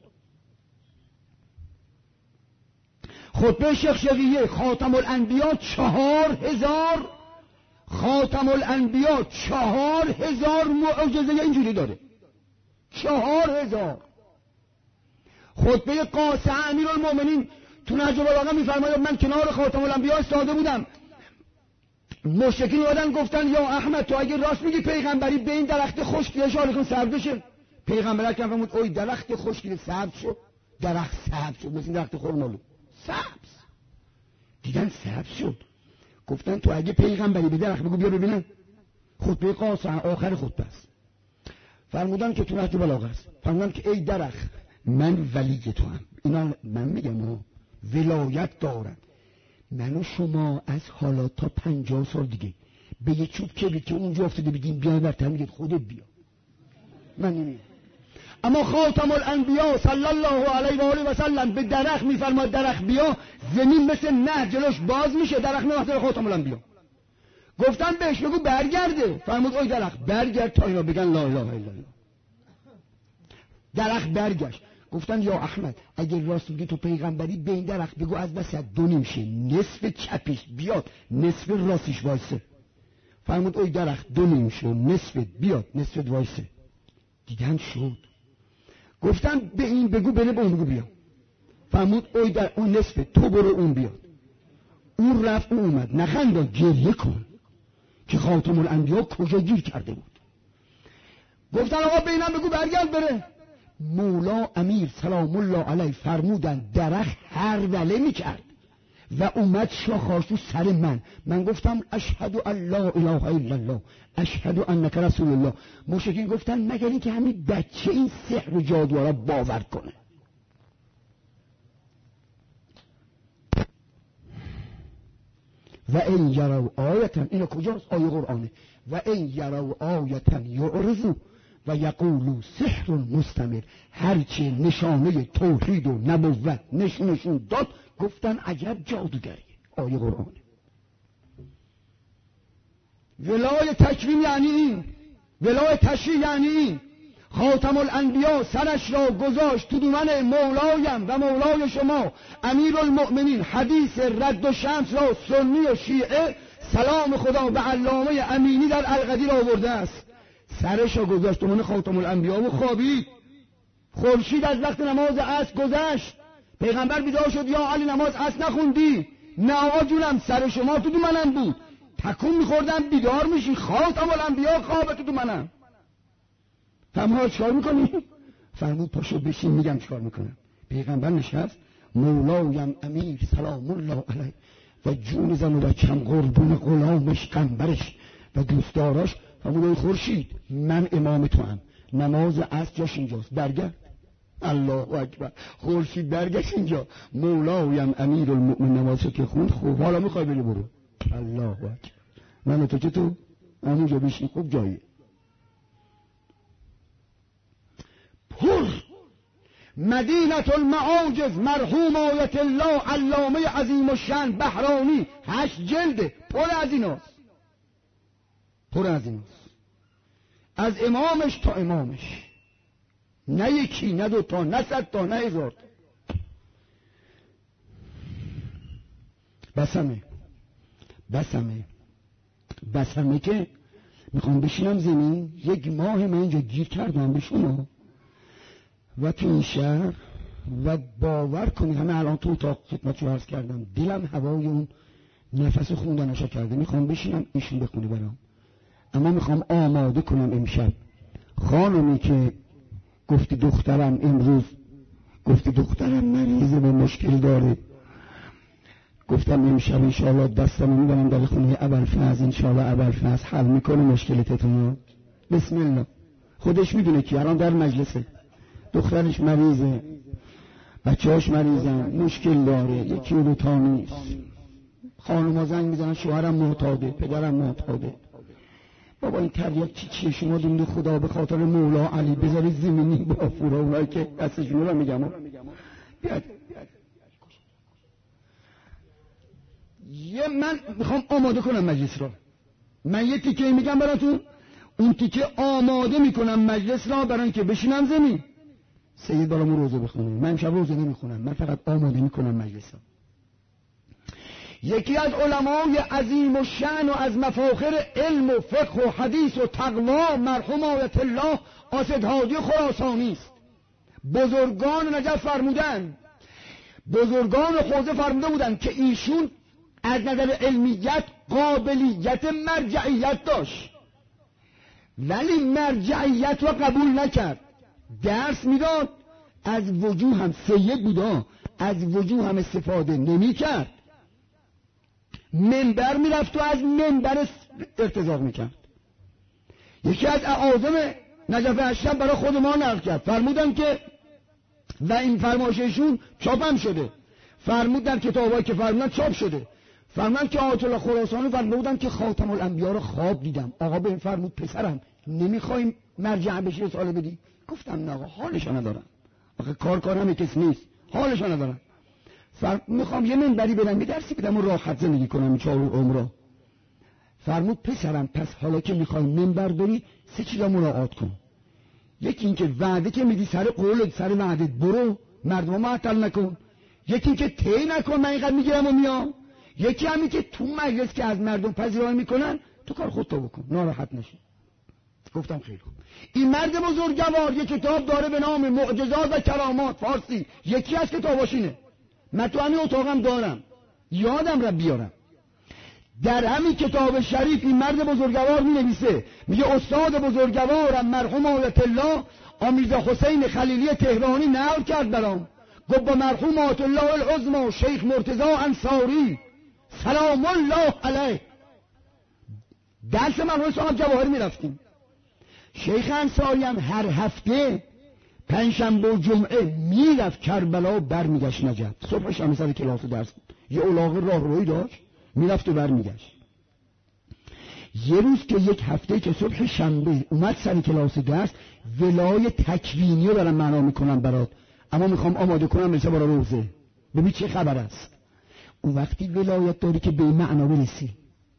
[SPEAKER 1] خطبه شیخ شقیه خاتم الانبیا چهار هزار خاتم الانبیا چهار هزار معجزه اینجوری داره. چهار هزار. خطبه قاسم امیر المؤمنین تو نهج البلاغه میفرماید من کنار خاتم الانبیا ایستاده بودم، مشرکین اومدن گفتن یا احمد تو اگه راست میگی پیغمبری به این درخت خشک اشاره کن سبز بشه. پیغمبر اکرم فرمود اوی درخت خشکی سبز شد. درخت سبز شد مثل درخت خرمالو سبز. دیدن سبز شد. گفتن تو اگه پیغمبری به درخت بگو بیا ببینن. خطبه قاسم آخر خطبه است. فرمودن که تو نهج البلاغه است. فرمودن که ای درخت من ولی تو هم. اینا من میگم ولایت دارن. من و شما از حالا تا پنجاه سال دیگه به یه چوب کبریت که اونجا افتاده بگیم بیا برتر میگید خودت بیا. من نمیگم. اما خاتم الانبیا صلی الله علیه و آله و سلم به درخت میفرماید درخت بیا، زمین مثل نه جلوش باز میشه، درخت میاد خاتم الانبیا. گفتن بهش بگو برگرده. فرمود اوی درخت برگرد تا اینا بگن لا اله الا الله. درخت برگشت. گفتن یا احمد اگر راست میگی تو پیغمبری به این درخت بگو از وسط دو نیم شه، نصف چپیش بیاد نصف راستش وایسه. فرمود اوی درخت دو نیم شه، نصف بیاد نصف وایسه. دیدن شد. گفتن به این بگو بره به اون بگو بیا. فرمود اوی در اون نصف تو برو اون بیاد. اون رفت اون اومد. نخندا گریه کن که خاتم الانبیا کجا گیر کرده بود. گفتن آقا به اینم بگو برگرد بره. مولا امیر سلام الله علیه فرمودن درخت هر وله میکرد و اومد شاخاش تو سر من. من گفتم اشهد ان لا اله الا الله اشهد انک رسول الله. مشرکین گفتن مگر اینکه همین بچه این سحر و جادو را باور کنه. و این یرو آیتن، اینو کجاست؟ آیه قرآنه. و این یرو آیتن یعرضو و یقولو سحر مستمر. هرچی نشانه توحید و نبوت نشونشون داد گفتن عجب جادوگریه. آیه قرآن. ولای تکوین یعنی این، ولای تشریع یعنی این. خاتم الانبیا سرش را گذاشت تو دومن مولایم و مولای شما امیر المؤمنین. حدیث رد و شمس را سنی و شیعه
[SPEAKER 3] سلام خدا به علامه امینی در القدیر آورده است. سرشو گذاشت من خاتم الانبیا و خوابید. خورشید از وقت نماز عصر گذشت. پیغمبر بیدار شد، یا علی نماز عصر نخوندی؟ نه آقا جونم، سر شما تو دو منم بود. تکون میخوردم بیدار میشی، خاتم الانبیا خوابه تو دو منم. فهمها چکار میکنی؟ فرمود پاشو بشین میگم چکار میکنم. پیغمبر نشست، مولایم امیر سلام الله علیه و جون زن و بچم قربون غلامش قنبرش و دوستداراش. فرمود ای خورشید من امام تو هم، نماز عصر جاش اینجاست، برگرد. الله اکبر. خورشید برگشت اینجا، مولایم امیر المؤمن نمازو که خوند. خوب حالا میخوای بری برو. الله اکبر. من تو که تو همونجا بشین، خوب جاییه. پر مدینة المعاجز مرحوم آیت الله علامه عظیم الشأن بحرانی، هشت جلده، پر از ایناست، پر از ایناست، از امامش تا امامش، نه یکی نه دوتا نه صد تا نه هزار تا. بسمه بسمه بسمه که میخوام بشینم زمین. یک ماه من اینجا گیر کردم به شما و تو این شهر و باور کنید همه الان تو اتاق خدمتشو عرض کردم، دلم هوای اون نفس خوندنشو کرده. میخوام بشینم ایشون بخونه برام، اما میخوام آماده کنم امشب. خانمی که گفتی دخترم امروز، گفتی دخترم مریضه و مشکل داره، گفتم امشب انشاءالله دستم میبرم در خونه ابوالفضل، انشاءالله ابوالفضل حل میکنه مشکلتتون. بسم الله. خودش میدونه که الان در مجلسه، دخترش مریضه، بچه‌هاش مریضن، مشکل داره، یکی و دوتا نیست. خانم‌ها زنگ میزنن شوهرم معتاده، پدرم معتاده. بابا این تریاک چی چیه؟ شما دونده خدا به خاطر مولا علی بذارید زمینی با فورا اونایی که دستشون رو میگم. بیاد یه من میخوام آماده کنم مجلس را. من یه تیکه میگم براتون، اون تیکه آماده میکنم مجلس را برای اینکه بشینم زمین. سید برامون روزه بخونه. من امشب روزه نمیخونم، من فقط آماده میکنم مجلس را. یکی از علمای عظیم و شأن و از مفاخر علم و فقه و حدیث و تقوا مرحوم آیت الله آسدهادی خراسانی است. بزرگان نجف فرمودن، بزرگان حوزه فرموده بودن که ایشون از نظر علمیت قابلیت مرجعیت داشت، ولی مرجعیت را قبول نکرد. درس میداد، از وجوه هم سید بودا، از وجوه هم استفاده نمی کرد. منبر میرفت و از منبر ارتزاق میکرد. یکی از اعاظم نجف اشرف برای خود ما نقل کرد، فرمودن که و این فرمایششون چاپ هم شده، فرمود در کتابایی که فرمودن چاپ شده، فرمودن که آیت الله خراسانی فرمودن که خاتم الانبیا رو خواب دیدم. آقا به این فرمود پسرم نمیخوایم مرجع بشی رساله بدی؟ گفتم نه آقا حالشو ندارم، آخه کار کارم کسی نیست، حالشو ندارم. فرمود میخوام یه منبری بدم، یه درسی بدم و راحت زندگی کنم چهار عمره. فرمود پسرم پس حالا که میخوای منبر بری سه چیزا مراعات کن. یکی اینکه وعده که میدی سر قولت سر وعدت برو، مردم معطل نکن. یکی اینکه طی نکن من اینقدر میگیرم و میام. یکی همین که تو مجلس که از مردم پذیرایی میکنن تو کار خودت بکن، ناراحت نشی. گفتم خیلی خوب. این مرد بزرگوار یک کتاب داره به نام معجزات و کرامات فارسی، یکی از کتاباشینه، من تو همین اتاقم دارم، یادم را بیارم. در همین کتاب شریف این مرد بزرگوار می نویسه، میگه استاد بزرگوارم مرحوم آیت الله آمیرزا حسین خلیلی تهرانی نقل کرد برام، گفت با مرحوم آیت الله العظمی شیخ مرتضی انصاری سلام الله علیه درس مرحوم صاحب جواهری می رفتیم. شیخ انصاری هم هر هفته پنجشنبه و جمعه میرفت کربلا برمیگشت نجف. صبحش هم سر کلاس درس بود، یه الاغه راه روی داشت میرفت و برمیگشت. یه روز که یک هفته که صبح شنبه اومد سر کلاس درس، ولای تکوینی رو دارم معنا میکنم برات، اما میخوام آماده کنم مثل برای روزه. ببین چه خبر است. اون وقتی ولایت داری که به این معنا برسی،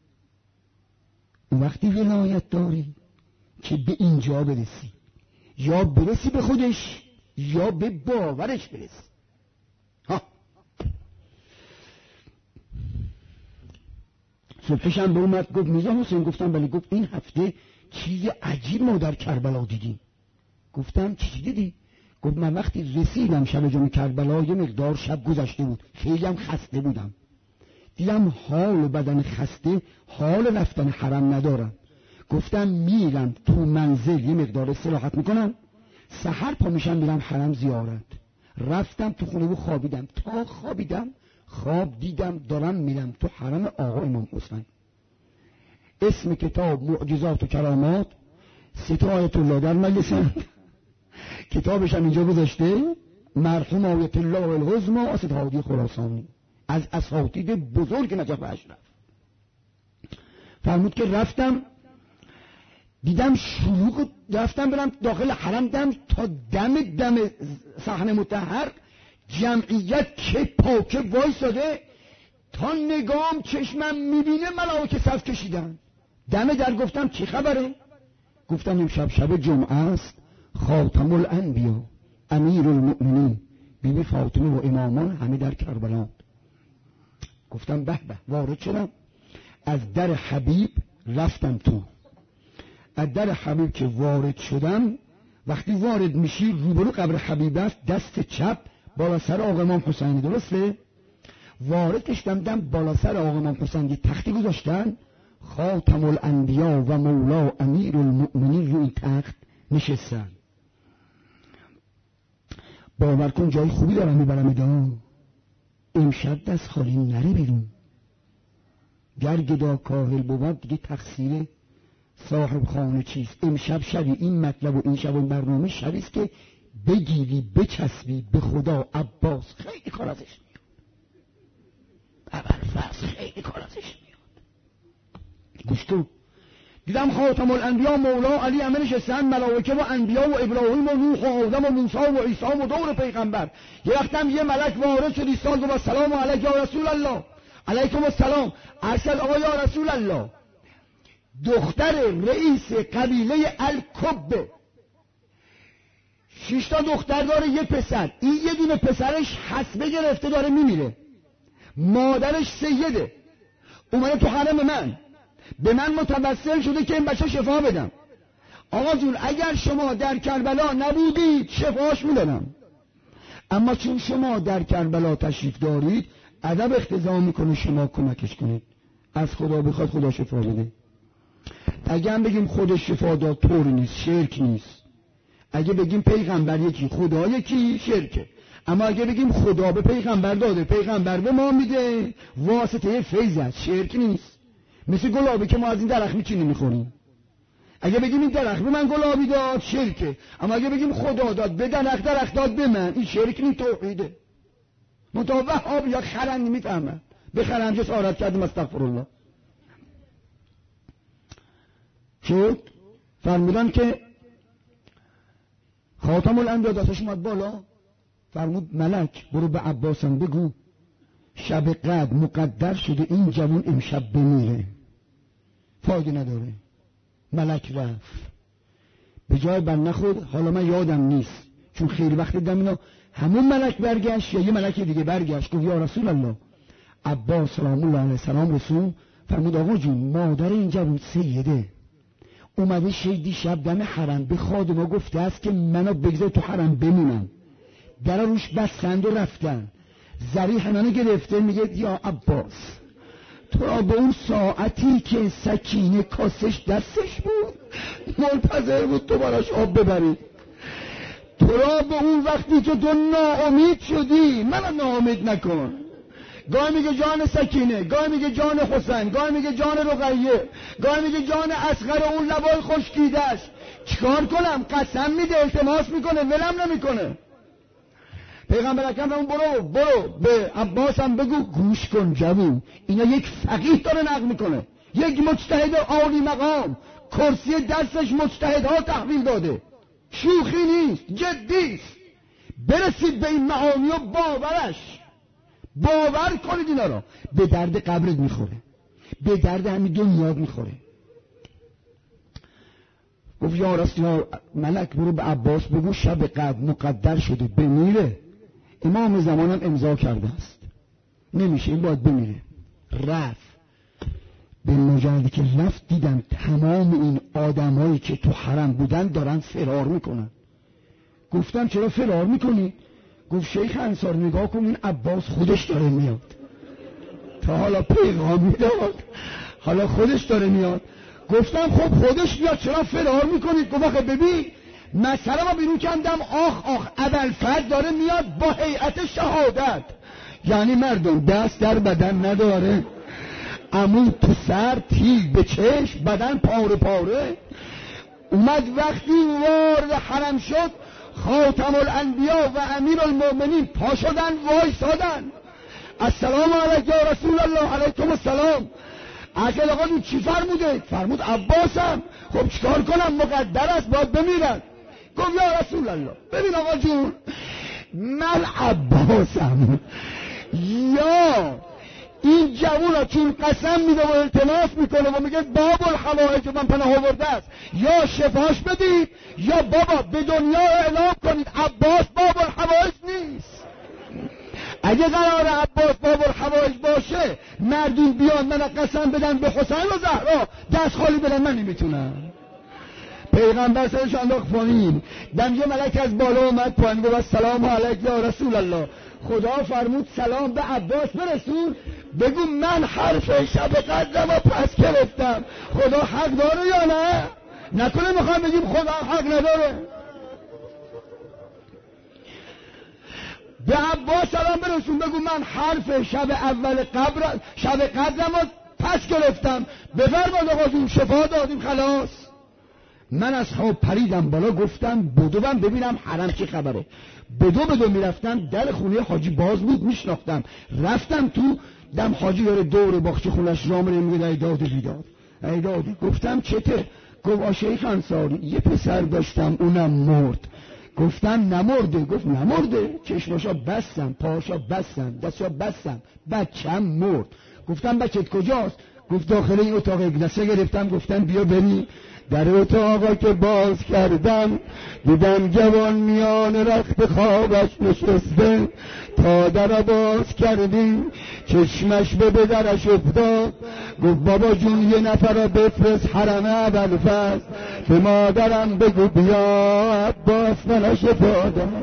[SPEAKER 3] اون وقتی ولایت داری که به اینجا برسی، یا برسی به خودش یا به باورش برسی. ها صبحش هم به اومد گفت میرزا حسین. گفتم بله. گفت این هفته چیز عجیب ما در کربلا دیدیم. گفتم چی دیدی؟ گفت من وقتی رسیدم شب جمعه کربلا یه مقدار شب گذشته بود، خیلی هم خسته بودم، دیدم حال و بدن خسته حال رفتن حرم ندارم. گفتم میرم تو منزل یه مقدار استراحت میکنم، سحر پا میشم میرم حرم زیارت. رفتم تو خونه و خوابیدم. تا خوابیدم خواب دیدم دارم میرم تو حرم آقا امام حسین. اسم کتاب معجزات و کرامات، سه تا آیت الله در مجلسم، کتابش هم اینجا گذاشته، مرحوم آیت الله العظمی اسد هادی خراسانی از اساتید بزرگ نجف اشرف. فرمود که رفتم دیدم شلوغ، رفتم برم داخل حرم، دم تا دم دم صحن مطهر جمعیت که پاکه وایساده، تا نگام چشمم میبینه ملائکه صف کشیدن. دم در گفتم چی خبره؟ گفتم امشب شب جمعه است، خاتم الانبیا امیر المؤمنین بی بی فاطمه و امامان همه در کربلا. گفتم به به. وارد شدم، از در حبیب رفتم تو. از در حبیب که وارد شدم، وقتی وارد میشی روبرو قبر حبیب است، دست چپ بالا سر آقا امام حسین، درسته؟ وارد کشتم دم بالا سر آقا امام حسین یه تختی گذاشتن، خاتم الانبیا و مولا امیر المؤمنین روی تخت نشستن. باور کن جای خوبی دارم میبرم ادام. امشب دست خالی نری بیرون. گر گدا کاهل بود دیگه تقصیر صاحب خانه چیست. امشب شبی این مطلب و این شب و برنامه شبیست که بگیری بچسبی به خدا. عباس خیلی کار ازش میاد، ابوالفضل خیلی کار ازش میاد. گوش کن. دیدم خاتم الانبیا مولا علی همه نشستن، ملائکه و انبیا و ابراهیم و نوح و آدم و موسی و عیسی و دور پیغمبر. یه وقتم یه ملک وارد شد ایستاد و سلام علیک یا رسول الله. علیکم السلام. ارسل آقا یا رسول الله. دختر رئیس قبیله الکبه، شش تا دختر داره، یه پسر. این یه دونه پسرش حسبه گرفته داره میمیره، مادرش سیده، اومده تو حرم من، به من متوسل شده که این بچه شفا بدم. آقا جون اگر شما در کربلا نبودید شفاش میدادم، اما چون شما در کربلا تشریف دارید ادب اقتضا میکنه شما کمکش کنید. از خدا بخواد خدا شفا بده. اگه هم بگیم خودش شفا داد طور نیست، شرک نیست. اگه بگیم پیغمبر یکی خدا یکی شرکه. اما اگه بگیم خدا به پیغمبر داده پیغمبر به ما میده، واسطه فیض است، شرک نیست. مثل گلابی که ما از این درخت میچینیم میخوریم. اگه بگیم این درخت به من گلابی داد شرکه، اما اگه بگیم خدا داد به درخت، درخت داد به من، این شرک نیست، توحیده. منتها وهاب یا خرن نمیفهمن. به خرن جسارت کردیم استغفرالله. شد فرمودن که خاتم الانبیا دستش اومد بالا، فرمود ملک برو به عباسم بگو شب قدر مقدر شده این جوان امشب بمیره، فایده نداره. ملک رفت. به جای بر نخورد. حالا من یادم نیست چون خیلی وقت دیدم اینا، همون ملک برگشت یا یه ملک دیگه برگشت گفت یا رسول الله. عباس سلام الله علیه السلام رسول فرمود آقا جون مادر این جوان سیده اومده شیدی شب دم حرم به خادما گفته است که منو بگذار تو حرم بمونم. در روش بستند و رفتن. ذریح منو گرفته میگه یا عباس تو را به اون ساعتی که سکینه کاسش دستش بود منتظر بود تو براش آب ببری. تو را به اون وقتی که تو ناامید شدی منو ناامید نکن. گاهی میگه جان سکینه، گاهی میگه جان حسین، گاهی میگه جان رقیه، گاهی میگه جان اصغر اون لبای خشکیدش. چیکار کنم؟ قسم میده، التماس میکنه، ولم نمیکنه. پیغمبر اکرم اون برو برو به عباسم بگو گوش کن جوون، اینا یک فقیه داره نقل میکنه، یک مجتهد عالی مقام، کرسی دستش مجتهدها تحویل داده، شوخی نیست، جدیست. برسید به این معانی و باورش باور کنید اینا را، به درد قبرت میخوره، به درد همین دنیا میخوره. گفت یا رسول ملک برو به عباس بگو شب قدر مقدر شده بمیره، امام زمانم امضا کرده است، نمیشه این باید بمیره. رفت به مجردی که رفت دیدم تمام این آدمایی که تو حرم بودن دارن فرار میکنن. گفتم چرا فرار میکنی؟ گفت شیخ انصار نگاه کن این عباس خودش داره میاد. تا حالا پیغام میداد حالا خودش داره میاد. گفتم خب خودش میاد چرا فرار میکنید؟ گفت آخه ببین مسئله ما بیرون کندم آخ آخ ابوالفضل داره میاد با هیئت شهادت. یعنی مردم دست در بدن نداره، عمود تو سر، تیغ به چشم، بدن پاره پاره. اومد وقتی وارد حرم شد خاتم الانبیا و امیر المؤمنین پا شدن وایسادن. السلام علیک یا رسول الله. علیکم السلام. اصل آقا این چی فرموده؟ فرمود عباسم. خب چیکار کنم؟ مقدر است باید بمیرن. گفت یا رسول الله ببین آقا جون من عباسم یا این جوونا چون قسم میده و التماس میکنه و میگه باب الحوائج من پناه آورده است، یا شفاش بدید یا بابا به دنیا اعلام کنید عباس باب الحوائج نیست. اگه قرار عباس باب الحوائج باشه مردون بیان من قسم بدن به حسین و زهرا دست خالی بدن من نمیتونم. پیغمبر سرش انداخت پایین، دم یه ملک از بالا اومد پایین گفت سلام علیک یا رسول الله. خدا فرمود سلام به عباس برسون، بگو من حرف شب قدرم و پس گرفتم. خدا حق داره یا نه؟ نکنه میخوایم بگیم خدا حق نداره. به عباس سلام برسون بگو من حرف شب اول قبر شب قدرم و پس گرفتم. بفرماد آقا جون شفا دادیم خلاص. من از خواب پریدم بالا گفتم بدوم ببینم حرم چی خبره. بدو بدو میرفتم در خونه حاجی باز بود میشناختم. رفتم تو دم حاجی داره دور باغچه خونش رامره میگه ایداد بیداد ایدادی. گفتم چته؟ گفت شیخ انصاری یه پسر داشتم اونم مرد. گفتم نمرده؟ گفت نمرده، چشماشا بستم، پاهاشا بستم، دستشا بستم، بچم مرد. گفتم بچت کجاست؟ گفت داخل این اتاق اگنسه گرفتم. گفتم بیا بری. در اتاقا که باز کردم دیدم جوان میان رخت خوابش نشسته. تا در باز کردیم چشمش به بدرش افتاد. گفت بابا جون یه نفر را بفرست حرم ابوالفضل به مادرم بگو بیا عباس من شفا داد.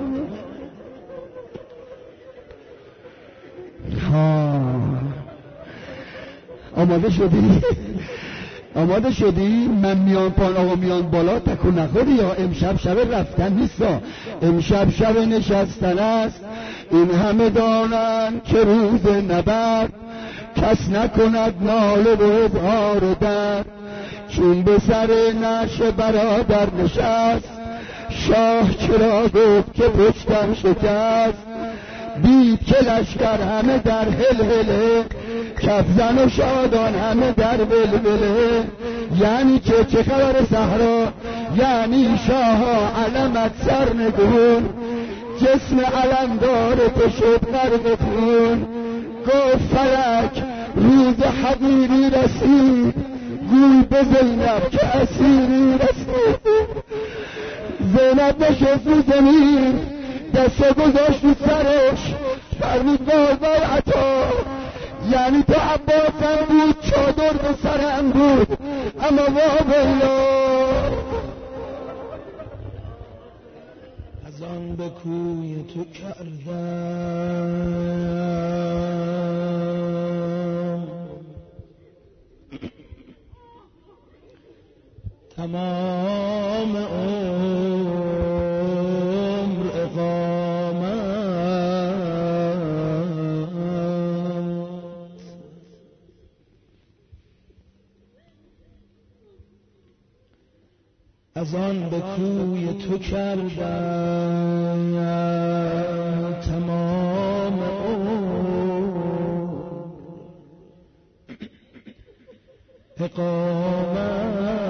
[SPEAKER 3] ها آماده شدی؟ آماده شدی؟ من میان پایین آقا میان بالا تکو نخوری یا امشب شب رفتن نیستا، امشب شب نشستن است. این همه دانن که روز نبرد کس نکند ناله و اظهار درد. چون به سر نعش برادر نشست شاه چرا گفت که پشتم شکست. دید که لشکر همه در هلهله کفزن و شادان همه در بلبله. یعنی چه چه خبر صحرا؟ یعنی شاه علمت سرنگون جسم علمدار تو شد غرق خون. گفت فلک روز حقیری رسید گوی به زینب که اسیری رسید. زینب نشست رو زمین دست گذاشت رو سرش فرمود وای وای عطا. یعنی تو عباسم بود چادر به سرم بود اما واویلا. از آن به کوی تو کردم تمام عمر اقامت. از آن به کوی تو کردم تمام عمر اقامت.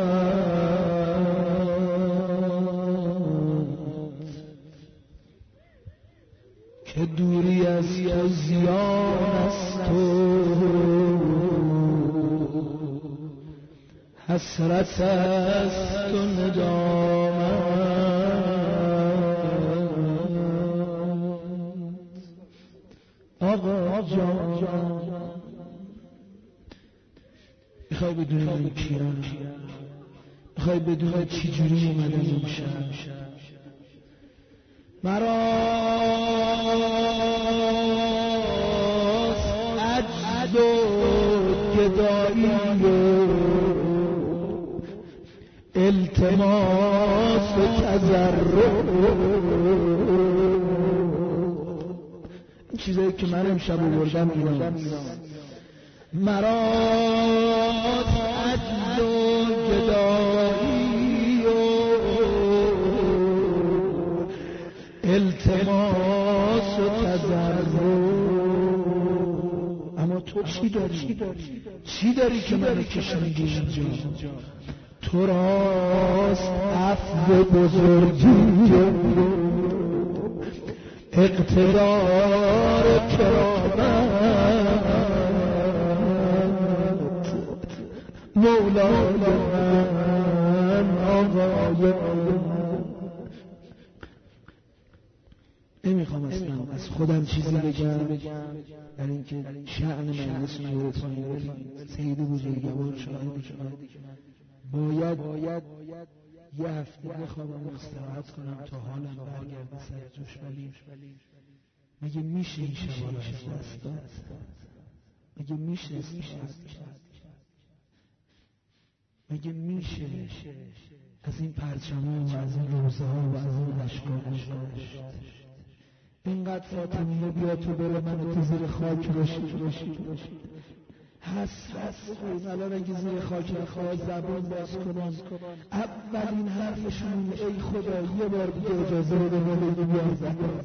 [SPEAKER 3] که دوری از تو زیان است تو حسرت است و ندامت. آقا جان
[SPEAKER 4] میخوای بدونی من کیم؟ میخوای بدونی چی جوری اومدم این شهر؟ مراست عجز و گدایی و التماس و تضرع، این چیزایی که من امشب آوردم ایران. مراست عجز و گدایی و التماس و تضرع، اما تو چی داری؟ چی داری که منو کشیدی اینجا؟ تو راست عفو بزرگی اقتدار کرامت، مولای من آقای. نمیخوام اصلا از خودم چیزی بگم در اینکه شأن مجلس رو پایین سید بزرگوار شاهدی که باید یه هفته بخوابم و استراحت کنم تا حالم برگرده سر جوش. ولی مگه میشه این شبا رو از دست داد؟ مگه میشه استراحت کرد؟ مگه میشه از این پرچمه و از این روزه ها و از این لشکار گذاشت؟ اینقدر فاطمیه بیا تو بره من تو زیر خاک باشی هست هست الان اگه زیر خاک نخواه زبان باز کنم اولین حرفشون ای خدا یه بار دیگه اجازه بده ما بگی بیار زبان.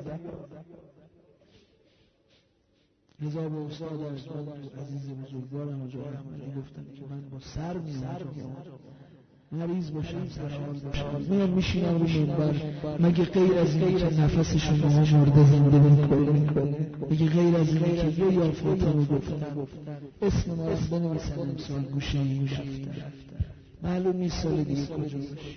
[SPEAKER 4] رضا با استاد عزیز بزرگوارم و جارم گفتن که من با سر میام مریض باشم سر حال باشم میام میشینم رو منبر، مگه غیر از اینه که نفسشون ما مرده زنده میکنه؟ مگه غیر از اینه که یه یا فاطمه گفتن اسم ما رو بنویسن امسال گوشه این رفتن معلوم نیست سال دیگه کجا باشی.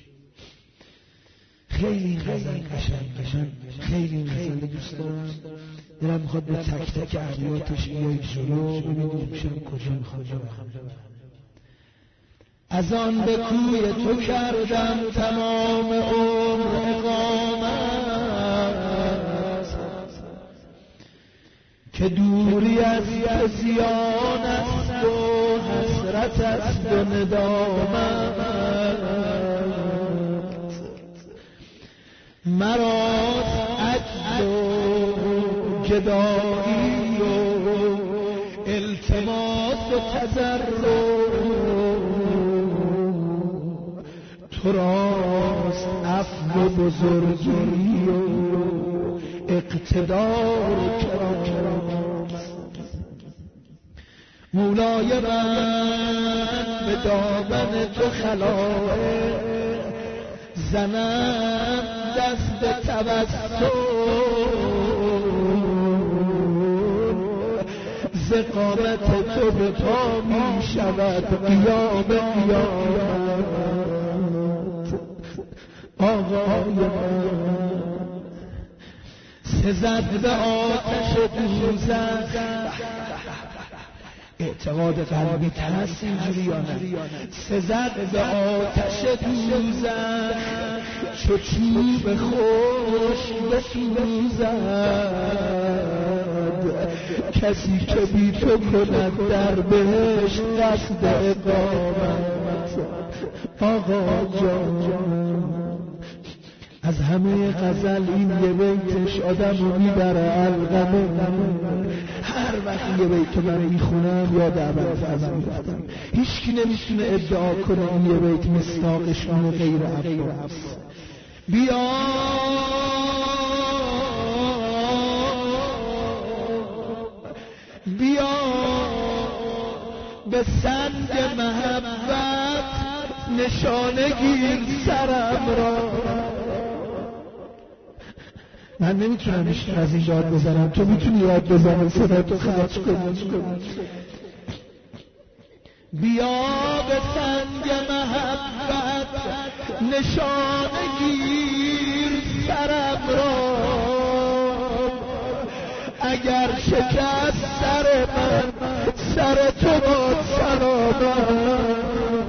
[SPEAKER 4] خیلی این غزل قشنگه، من خیلی این غزل دوست دارم، دلم میخواد به تک تک ابیاتش بیایی جلو ببینیم شب کجا میخواد برم. از آن به کوی تو کردم تمام عمر اقامت، که دوری از تو زیان است و حسرت است و ندامت. مرا عجز و گدایی و التماس و تضرع، تو راست عفو بزرگی و اقتدار و کرامت. مولای من به دامن تو خلائق زنم دست تبسم، ز قامت تو به پا می شود قیام قیامت. آقای من سزد به آتش دوزخ، اعتقاد قلبی هست اینجوری یا نه؟ سزد به آتش دوزخ چو چوب خوش بسوزد، کسی که بی تو کند در بهشت قصد اقامت. آقا جان از همه غزل این یه بیتش آدمو میبره علقمه. هر وقت یه بیت من میخونم یاد ابوالفضل میفتم. هیچکی نمیتونه ادعا کنه این یه بیت مصداقش اون غیر عباس. بیا بیا به سنگ محبت نشانه گیر سرم را. من نمیتونم بیشتر از این یاد بزنم، تو میتونی یاد بزنم صدا تو خرج کنی. بیا به سنگ محبت نشانه گیر سرم را، اگر شکست سر من سر تو باد سلامت.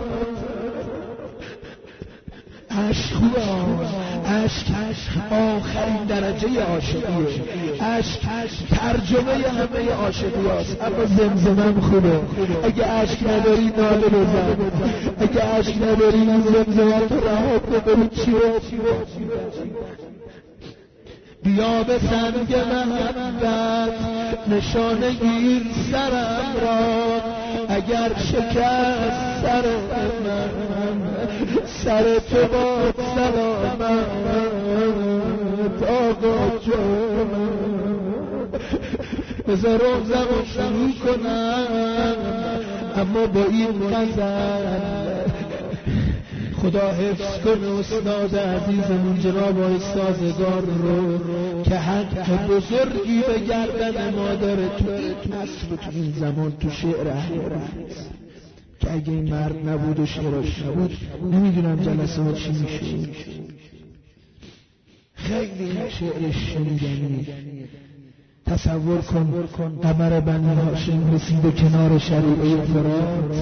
[SPEAKER 4] عشق خواه، عشق آخرین درجه عاشقیه، عشق ترجمه همه عاشقی هست. اما زمزمم خوبه، اگه عشق نداری ناله بزن، اگه عشق نداری این زمزمم تو رها کن. ببین چیه؟ بیا به سنگ محبت نشانه گیر سرم را، اگر شکست سر من سر تو باد سلامت. آقا جان بذار روزمو شروع کنم، اما با این غزل خدا حفظ کنه استاد عزیزمون جناب آقای سازگار رو که حق بزرگی به گردن ما داره تو این عصر و تو این زمان تو شعر احمد، که اگه این مرد نبود و شعراش نبود نمیدونم جلسه ها چی میشه. خیلی این شعرش شنیدنی. تصور کن قمر بنی هاشم رسیده کنار شریعه فرات،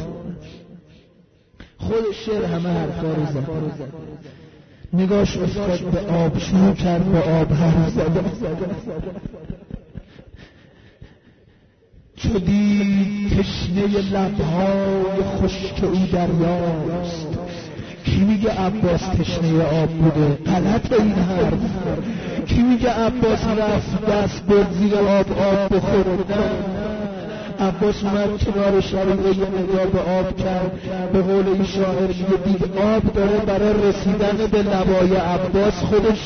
[SPEAKER 4] خود شعر همه حرفا رو زد، نگاش افتاد به آب، شروع کرد به آب حرف زدن. چو دید تشنه لبهای خشک او دریاست. کی میگه عباس تشنه آب بوده؟ غلط این حرف. کی میگه عباس رفت دست برد زیر آب آب بخورد؟ عباس اومد کنار شریعه یه نگاه به آب کرد. به قول این شاعر میگه دید آب داره برای رسیدن به لبای عباس خودش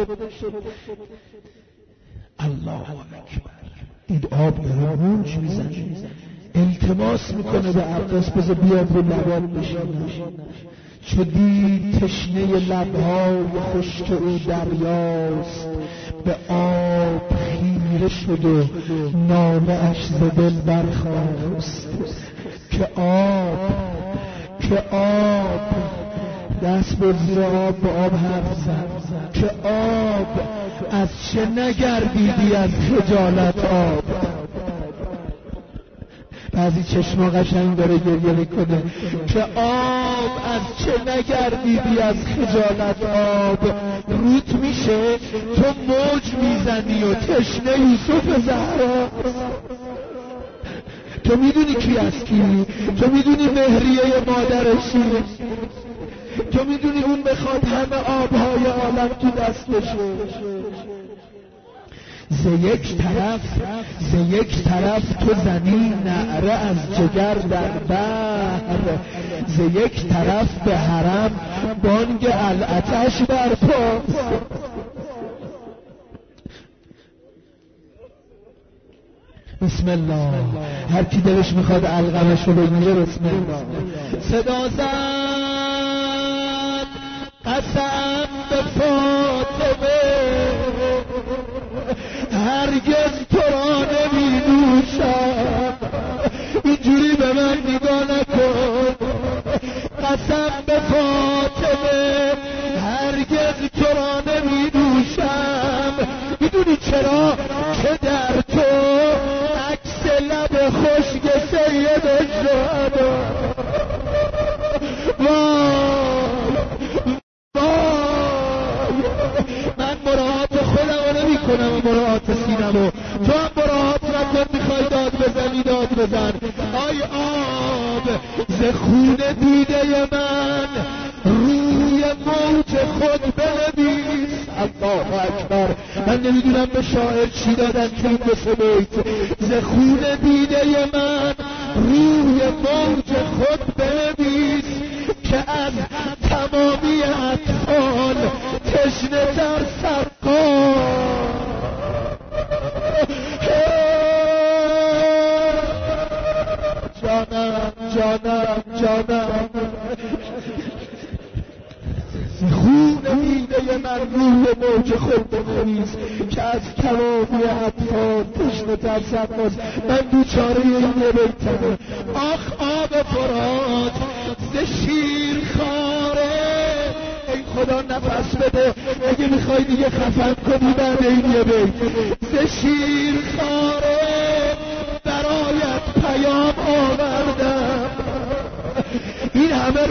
[SPEAKER 4] الله اکبر. دید آب داره موج میزنه، التماس میکنه به عباس بذار بیاد رو لبات بشینه. چو دید تشنه لبهای خشک او دریاست، به آب خیره شد و نامه اش ز دل برخاست. که آب که آب دست بر زیر آب به آب حرف زد که آب از چه نگردیدی از خجالت آب. بعضی چشما قشنگ داره گریه میکنه که آب از چه نگردیدی از خجالت آب. روت میشه تو موج میزنی و تشنه یوسف زهرا. تو میدونی کی هستی؟ تو میدونی مهریه مادرشی؟ تو میدونی اون بخواد همه آبهای عالم تو دستشه؟ ز یک طرف ز یک طرف تو زنی نعره از جگر در بحر، ز یک طرف به حرم بانگ العطش برپاست. بسم الله. هر کی دلش میخواد علقمش رو بگیره بسم الله. صدا زد قسم به فاطمه هرگز تو را نمی نوشم. اینجوری به من نگاه نکن. قسم به فاطمه هرگز تو را نمی نوشم. میدونی چرا؟ که در تو عکس لب خشک سید الشهدا. وای وای من مراعات خودم رو نمی کنم و مراعات سینمو. تو هم مراعات نکن. میخوای داد بزنی داد بزن. آی آب ز خون دیده من روی موج خود بنویس. الله اکبر. من نمیدونم به شاعر چی دادن که این دو سه بیت. ز خون دیده من روی موج خود بنویس که از تمامی اطفال تشنه تر سرقان. جانم جانم جانم خون دیده من روی موج خود بنویس که از تمامی اطفال تشنه تر سرقان. من دوچاره این بیتمه. آخ آب فرات ز شیر خاره. ای خدا نفس بده اگه میخوای دیگه خفن کنی بعد این یه بیت. ز شیر خاره برایت پیام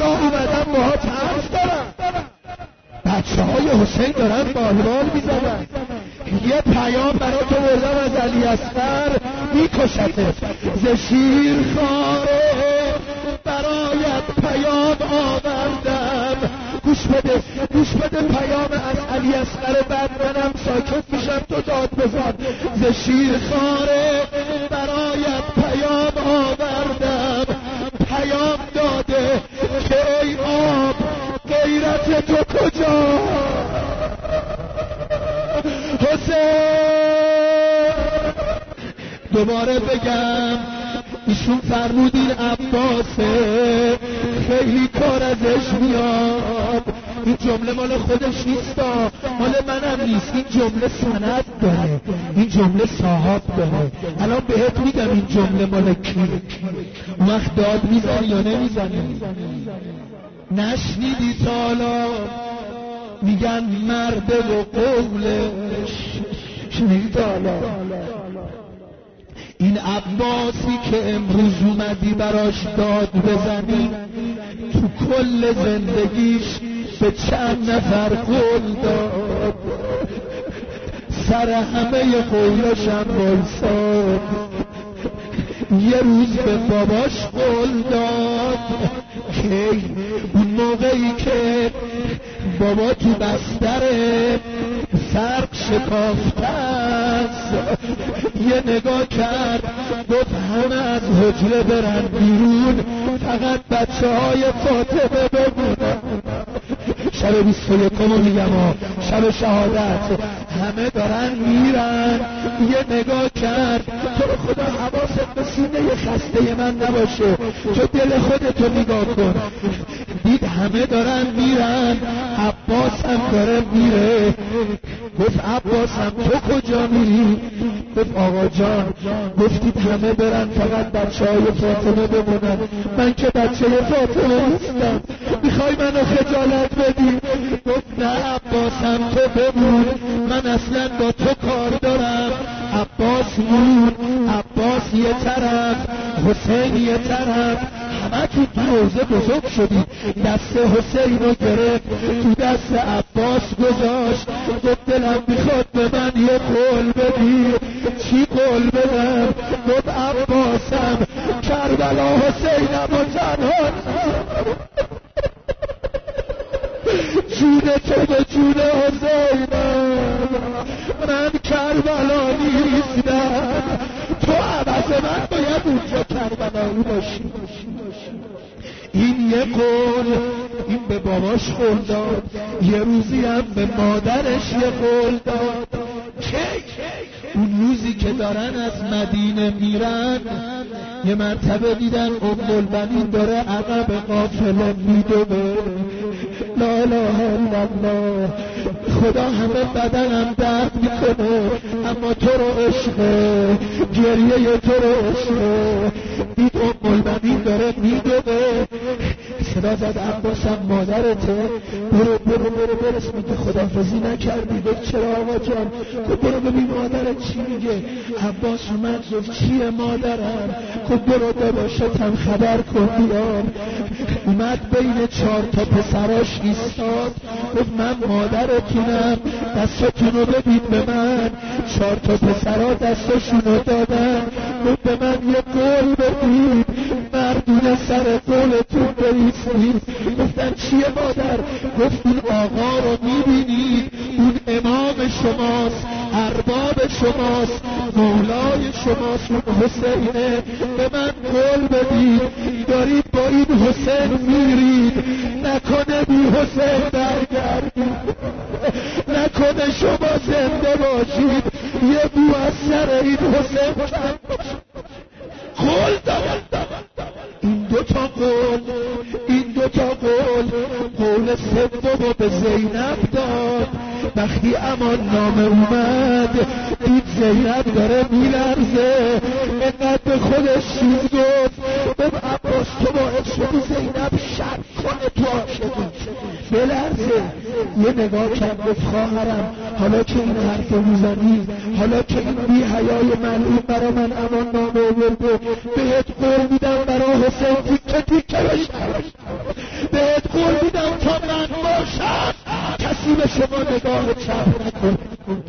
[SPEAKER 4] اومدم باها ترس دارم. بچه های حسین دارن بالبال میزنن. یه پیام برای تو بردم از علی اصغر میکشته. ز شیرخواره برایت پیام آوردم. گوش بده گوش بده پیام از علی اصغر. بعد منم ساکت میشم تو داد بزن. ز شیرخواره برایت پیام آوردم. پیام داده که ای آب غیرت تو کجا؟ حسین دوباره بگم ایشون فرمودین عباسه خیلی کار ازش میاد. این جمله مال خودش نیستا، مال منم نیست. این جمله سند داره، این جمله صاحب داره. الان بهت میگم این جمله مال کی. اون وقت داد میزنی یا نمیزنی؟ نشنیدی تالا میگن مرده و قولش. شنیدی تالا این عباسی که امروز اومدی براش داد بزنی تو کل زندگیش به چند نفر قول داد؟ سر همه قولاشم وایساد. یه روز به باباش قول داد که اون موقعی که بابا تو بستره فرق شکافته است، یه نگاه کرد گفت همه از حجره برن بیرون فقط بچه های فاطمه بمونن. شب بیست و یکم میگم ها، شب شهادت، همه دارن میرن. یه نگاه کرد تو خدا حواست به سینه خسته من نباشه، تو دل خودتو نگاه کن. دید همه دارن میرن، عباس هم داره میره. گفت عباس هم تو کجا میری؟ گفت آقا جان گفتید همه برن فقط بچه های فاطمه بمونن، من که بچه فاطمه نیستم، میخوای منو خجالت بدی؟ گفت نه عباس هم تو بمون، من اصلا با تو کار دارم. عباس مون، عباس یه طرف، حسین یه طرف. همه تو تو روزه بزرگ شدی. دست حسین رو گرفت تو دست عباس گذاشت. گفت دلم میخواد به من یه قول بدی. چی قول بدم؟ گفت عباسم کربلا حسینم و تنها جون تو به جون حسینم، من کربلا نیستم، تو عوض من باید اونجا کربلایی باشی. این یه قول، این به باباش قول داد. یه روزی هم به مادرش یه قول داد. اون روزی که دارن از مدینه میرن یه مرتبه دیدن ام البنین داره عقب قافله میدوه. لا اله الا الله، خدا همه بدنم درد میکنه اما تو رو عشقه، گریه تو رو عشقه. دید ام البنین داره میدوه، صدا زد عباسم مادرته، برو برو برو برس. میگه خداحافظی نکردی؟ گفت چرا آقا جان؟ گفت برو ببین مادرت چی میگه. عباس اومد گفت چیه مادرم؟ گفت برو بباشتم خبر کن بیام. اومد بین چهار تا پسراش ایستاد، گفت من مادرتونم، دستتون رو بدید به من. چهار تا پسرا دستشون رو دادن. گفت به من یه قول بدید، مردونه سر قولتون بریسید. گفتن چیه مادر؟ گفت اون آقا رو میبینید، اون امام شماست، ارباب شماست، مولای شماست، اون حسینه. به من قول بدید دارید با این حسین میرید، نکنه بی حسین برگردید، نکنه شما زنده باشید یه بو از سر این حسین کن باشید. قول داد. این دوتا قول، این دوتا قول، قول سوم به زینب داد. وقتی امان نامه اومد دید زینب داره میلرزه، اینقدر به خودش چیز گفت. بب عباس تو باید شدی زینب شک کنه تو عاشقی، بلرزه. یه نگاه کرد گفت خواهرم حالا که این حرف رو میزنی، حالا که این بی حیای ملعون برا من امان نامه آورده، بهت قول میدم برا حسین تیکه تیکه بشم، بهت قول میدم تا من باشم کسی به شما نگاه چپ نکن.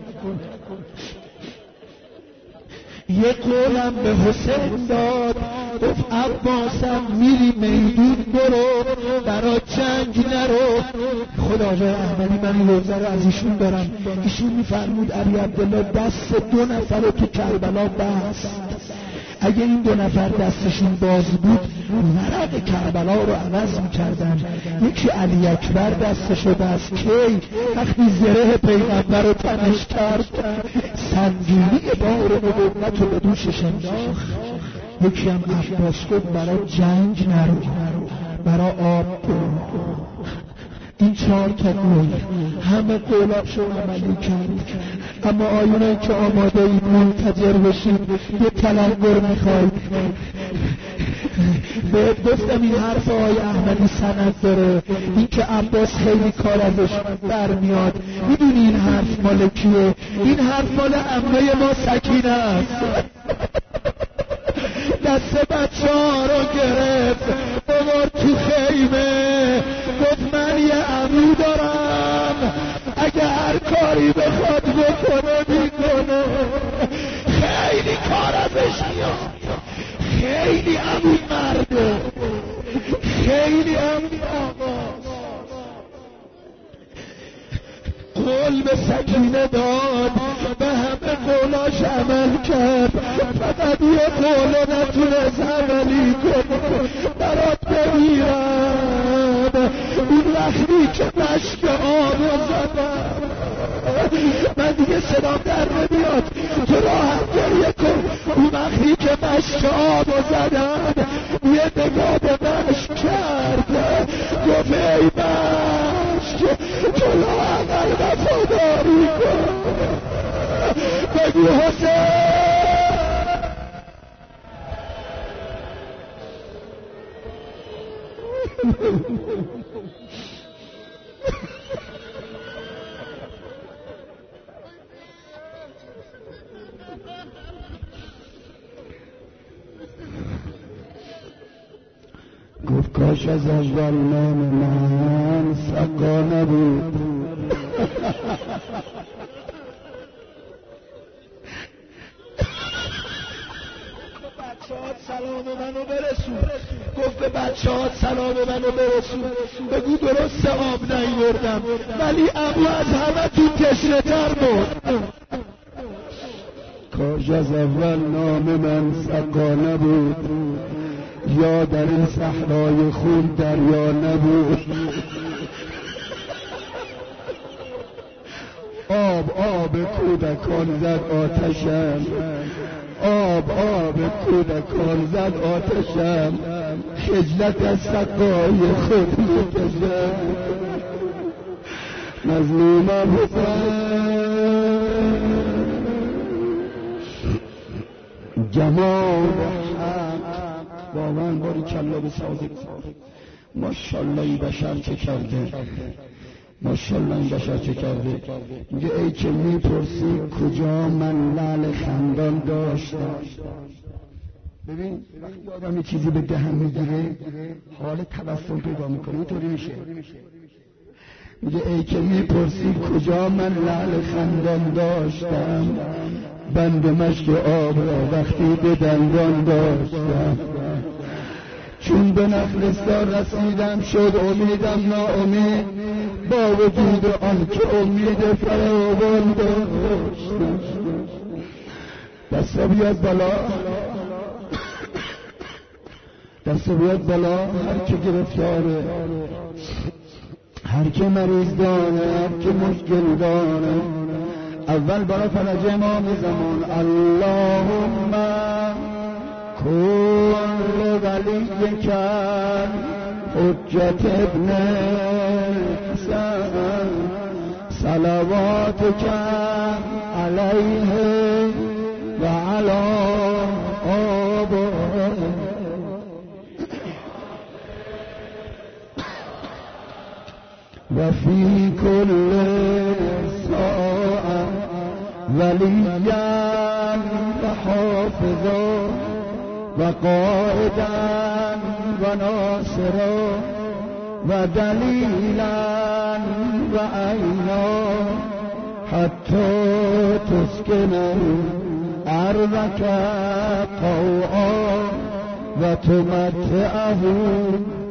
[SPEAKER 4] یه قولم به حسین داد، گفت عباسم میری میدون برو، برا جنگ نرو. خدا آقای احمدی من این روزه رو از ایشون دارم، ایشون میفرمود علی عبدالله دست دو نفر رو تو کربلا بست، اگه این دو نفر دستشون باز بود ورق کربلا رو عوض میکردن. یکی علی اکبر دستشو بست کی وقتی زره پیغمبر رو تنش کرد، سنگینی بار نبوت رو به دوشش انداخت. یکی هم عباس گفت برای جنگ نرو، برای آب برو. این چهار تا قول همه قولاشو عملی کرد. اما آیونایی که آماده اید منتظر بشید، یه تلنگر میخواید. بهت گفتم این حرف آقای احمدی سند داره، این که عباس خیلی کار ازش برمیاد. میدونی این حرف مال کیه؟ این حرف مال عمه ما سکینه است. دست بچه ها رو گرفت ببر تو خیمه، گفت من یه عمو دارم اگه هر کاری بخواد بکنه میکنه. خیلی کار ازش میاد، خیلی عمو مرده، خیلی عمو آقاست. قول به سکینه داد، به همه قولاش عمل کرد، فقط یه قوله نتونست عملی کنه. برات بمیرم اون وقتی که مشک آبو زدم، من دیگه صدام در نمیاد، تو راحت گریه کن. اون وقتی که مشک آبو زدم یه نگاه به مشک کرد، گفت ای مشک تو لااقل وفاداری کن، بگو حسین.
[SPEAKER 3] گفت کاش از اول نام من سقا نبود.
[SPEAKER 4] سلام منو برسون، گفت به بچه ها سلام منو برسون، بگو درست آب نیوردم ولی ابو از همه تو تشنه تر بود.
[SPEAKER 3] کاش از اول نام من سقا نبود، یا در این صحرای خون دریا نبود. آب آب کودکان زد آتشم، آب آب کودکان زد آتشم، خجلت از سقای خود میکشم. مظلومم حسین جمال واقعا باری کلا به صادق. ماشاءالله این بشر چه کرده، ماشاءالله این بشر چه کرده. میگه ای که میپرسی کجا من لعل خندان داشتم. ببین وقتی آدم یه چیزی به دهن میگیره حال تبسم پیدا میکنه، اینطوری میشه. میگه ای که میپرسی کجا من لعل خندان داشتم، بند مشک آب را وقتی به دندان داشتم. چون به نخلستان رسیدم شد امیدم ناامید، با وجود آن که امید فراوان داشتم. دستا بیاد بالا، دستا بیاد بالا. هر که گرفتاره، هر که مریض داره، هر که مشکل داره، اول برای فرج امام زمان اللهم کل ولی کن حجت ابن حسن صلوات کن علیه و علی آبائه.
[SPEAKER 4] وفي كل ساعة وليا وحافظا وقائدا وناصرا ودليلا وعينا حتى تسكن أرضك طوعا وتمتعه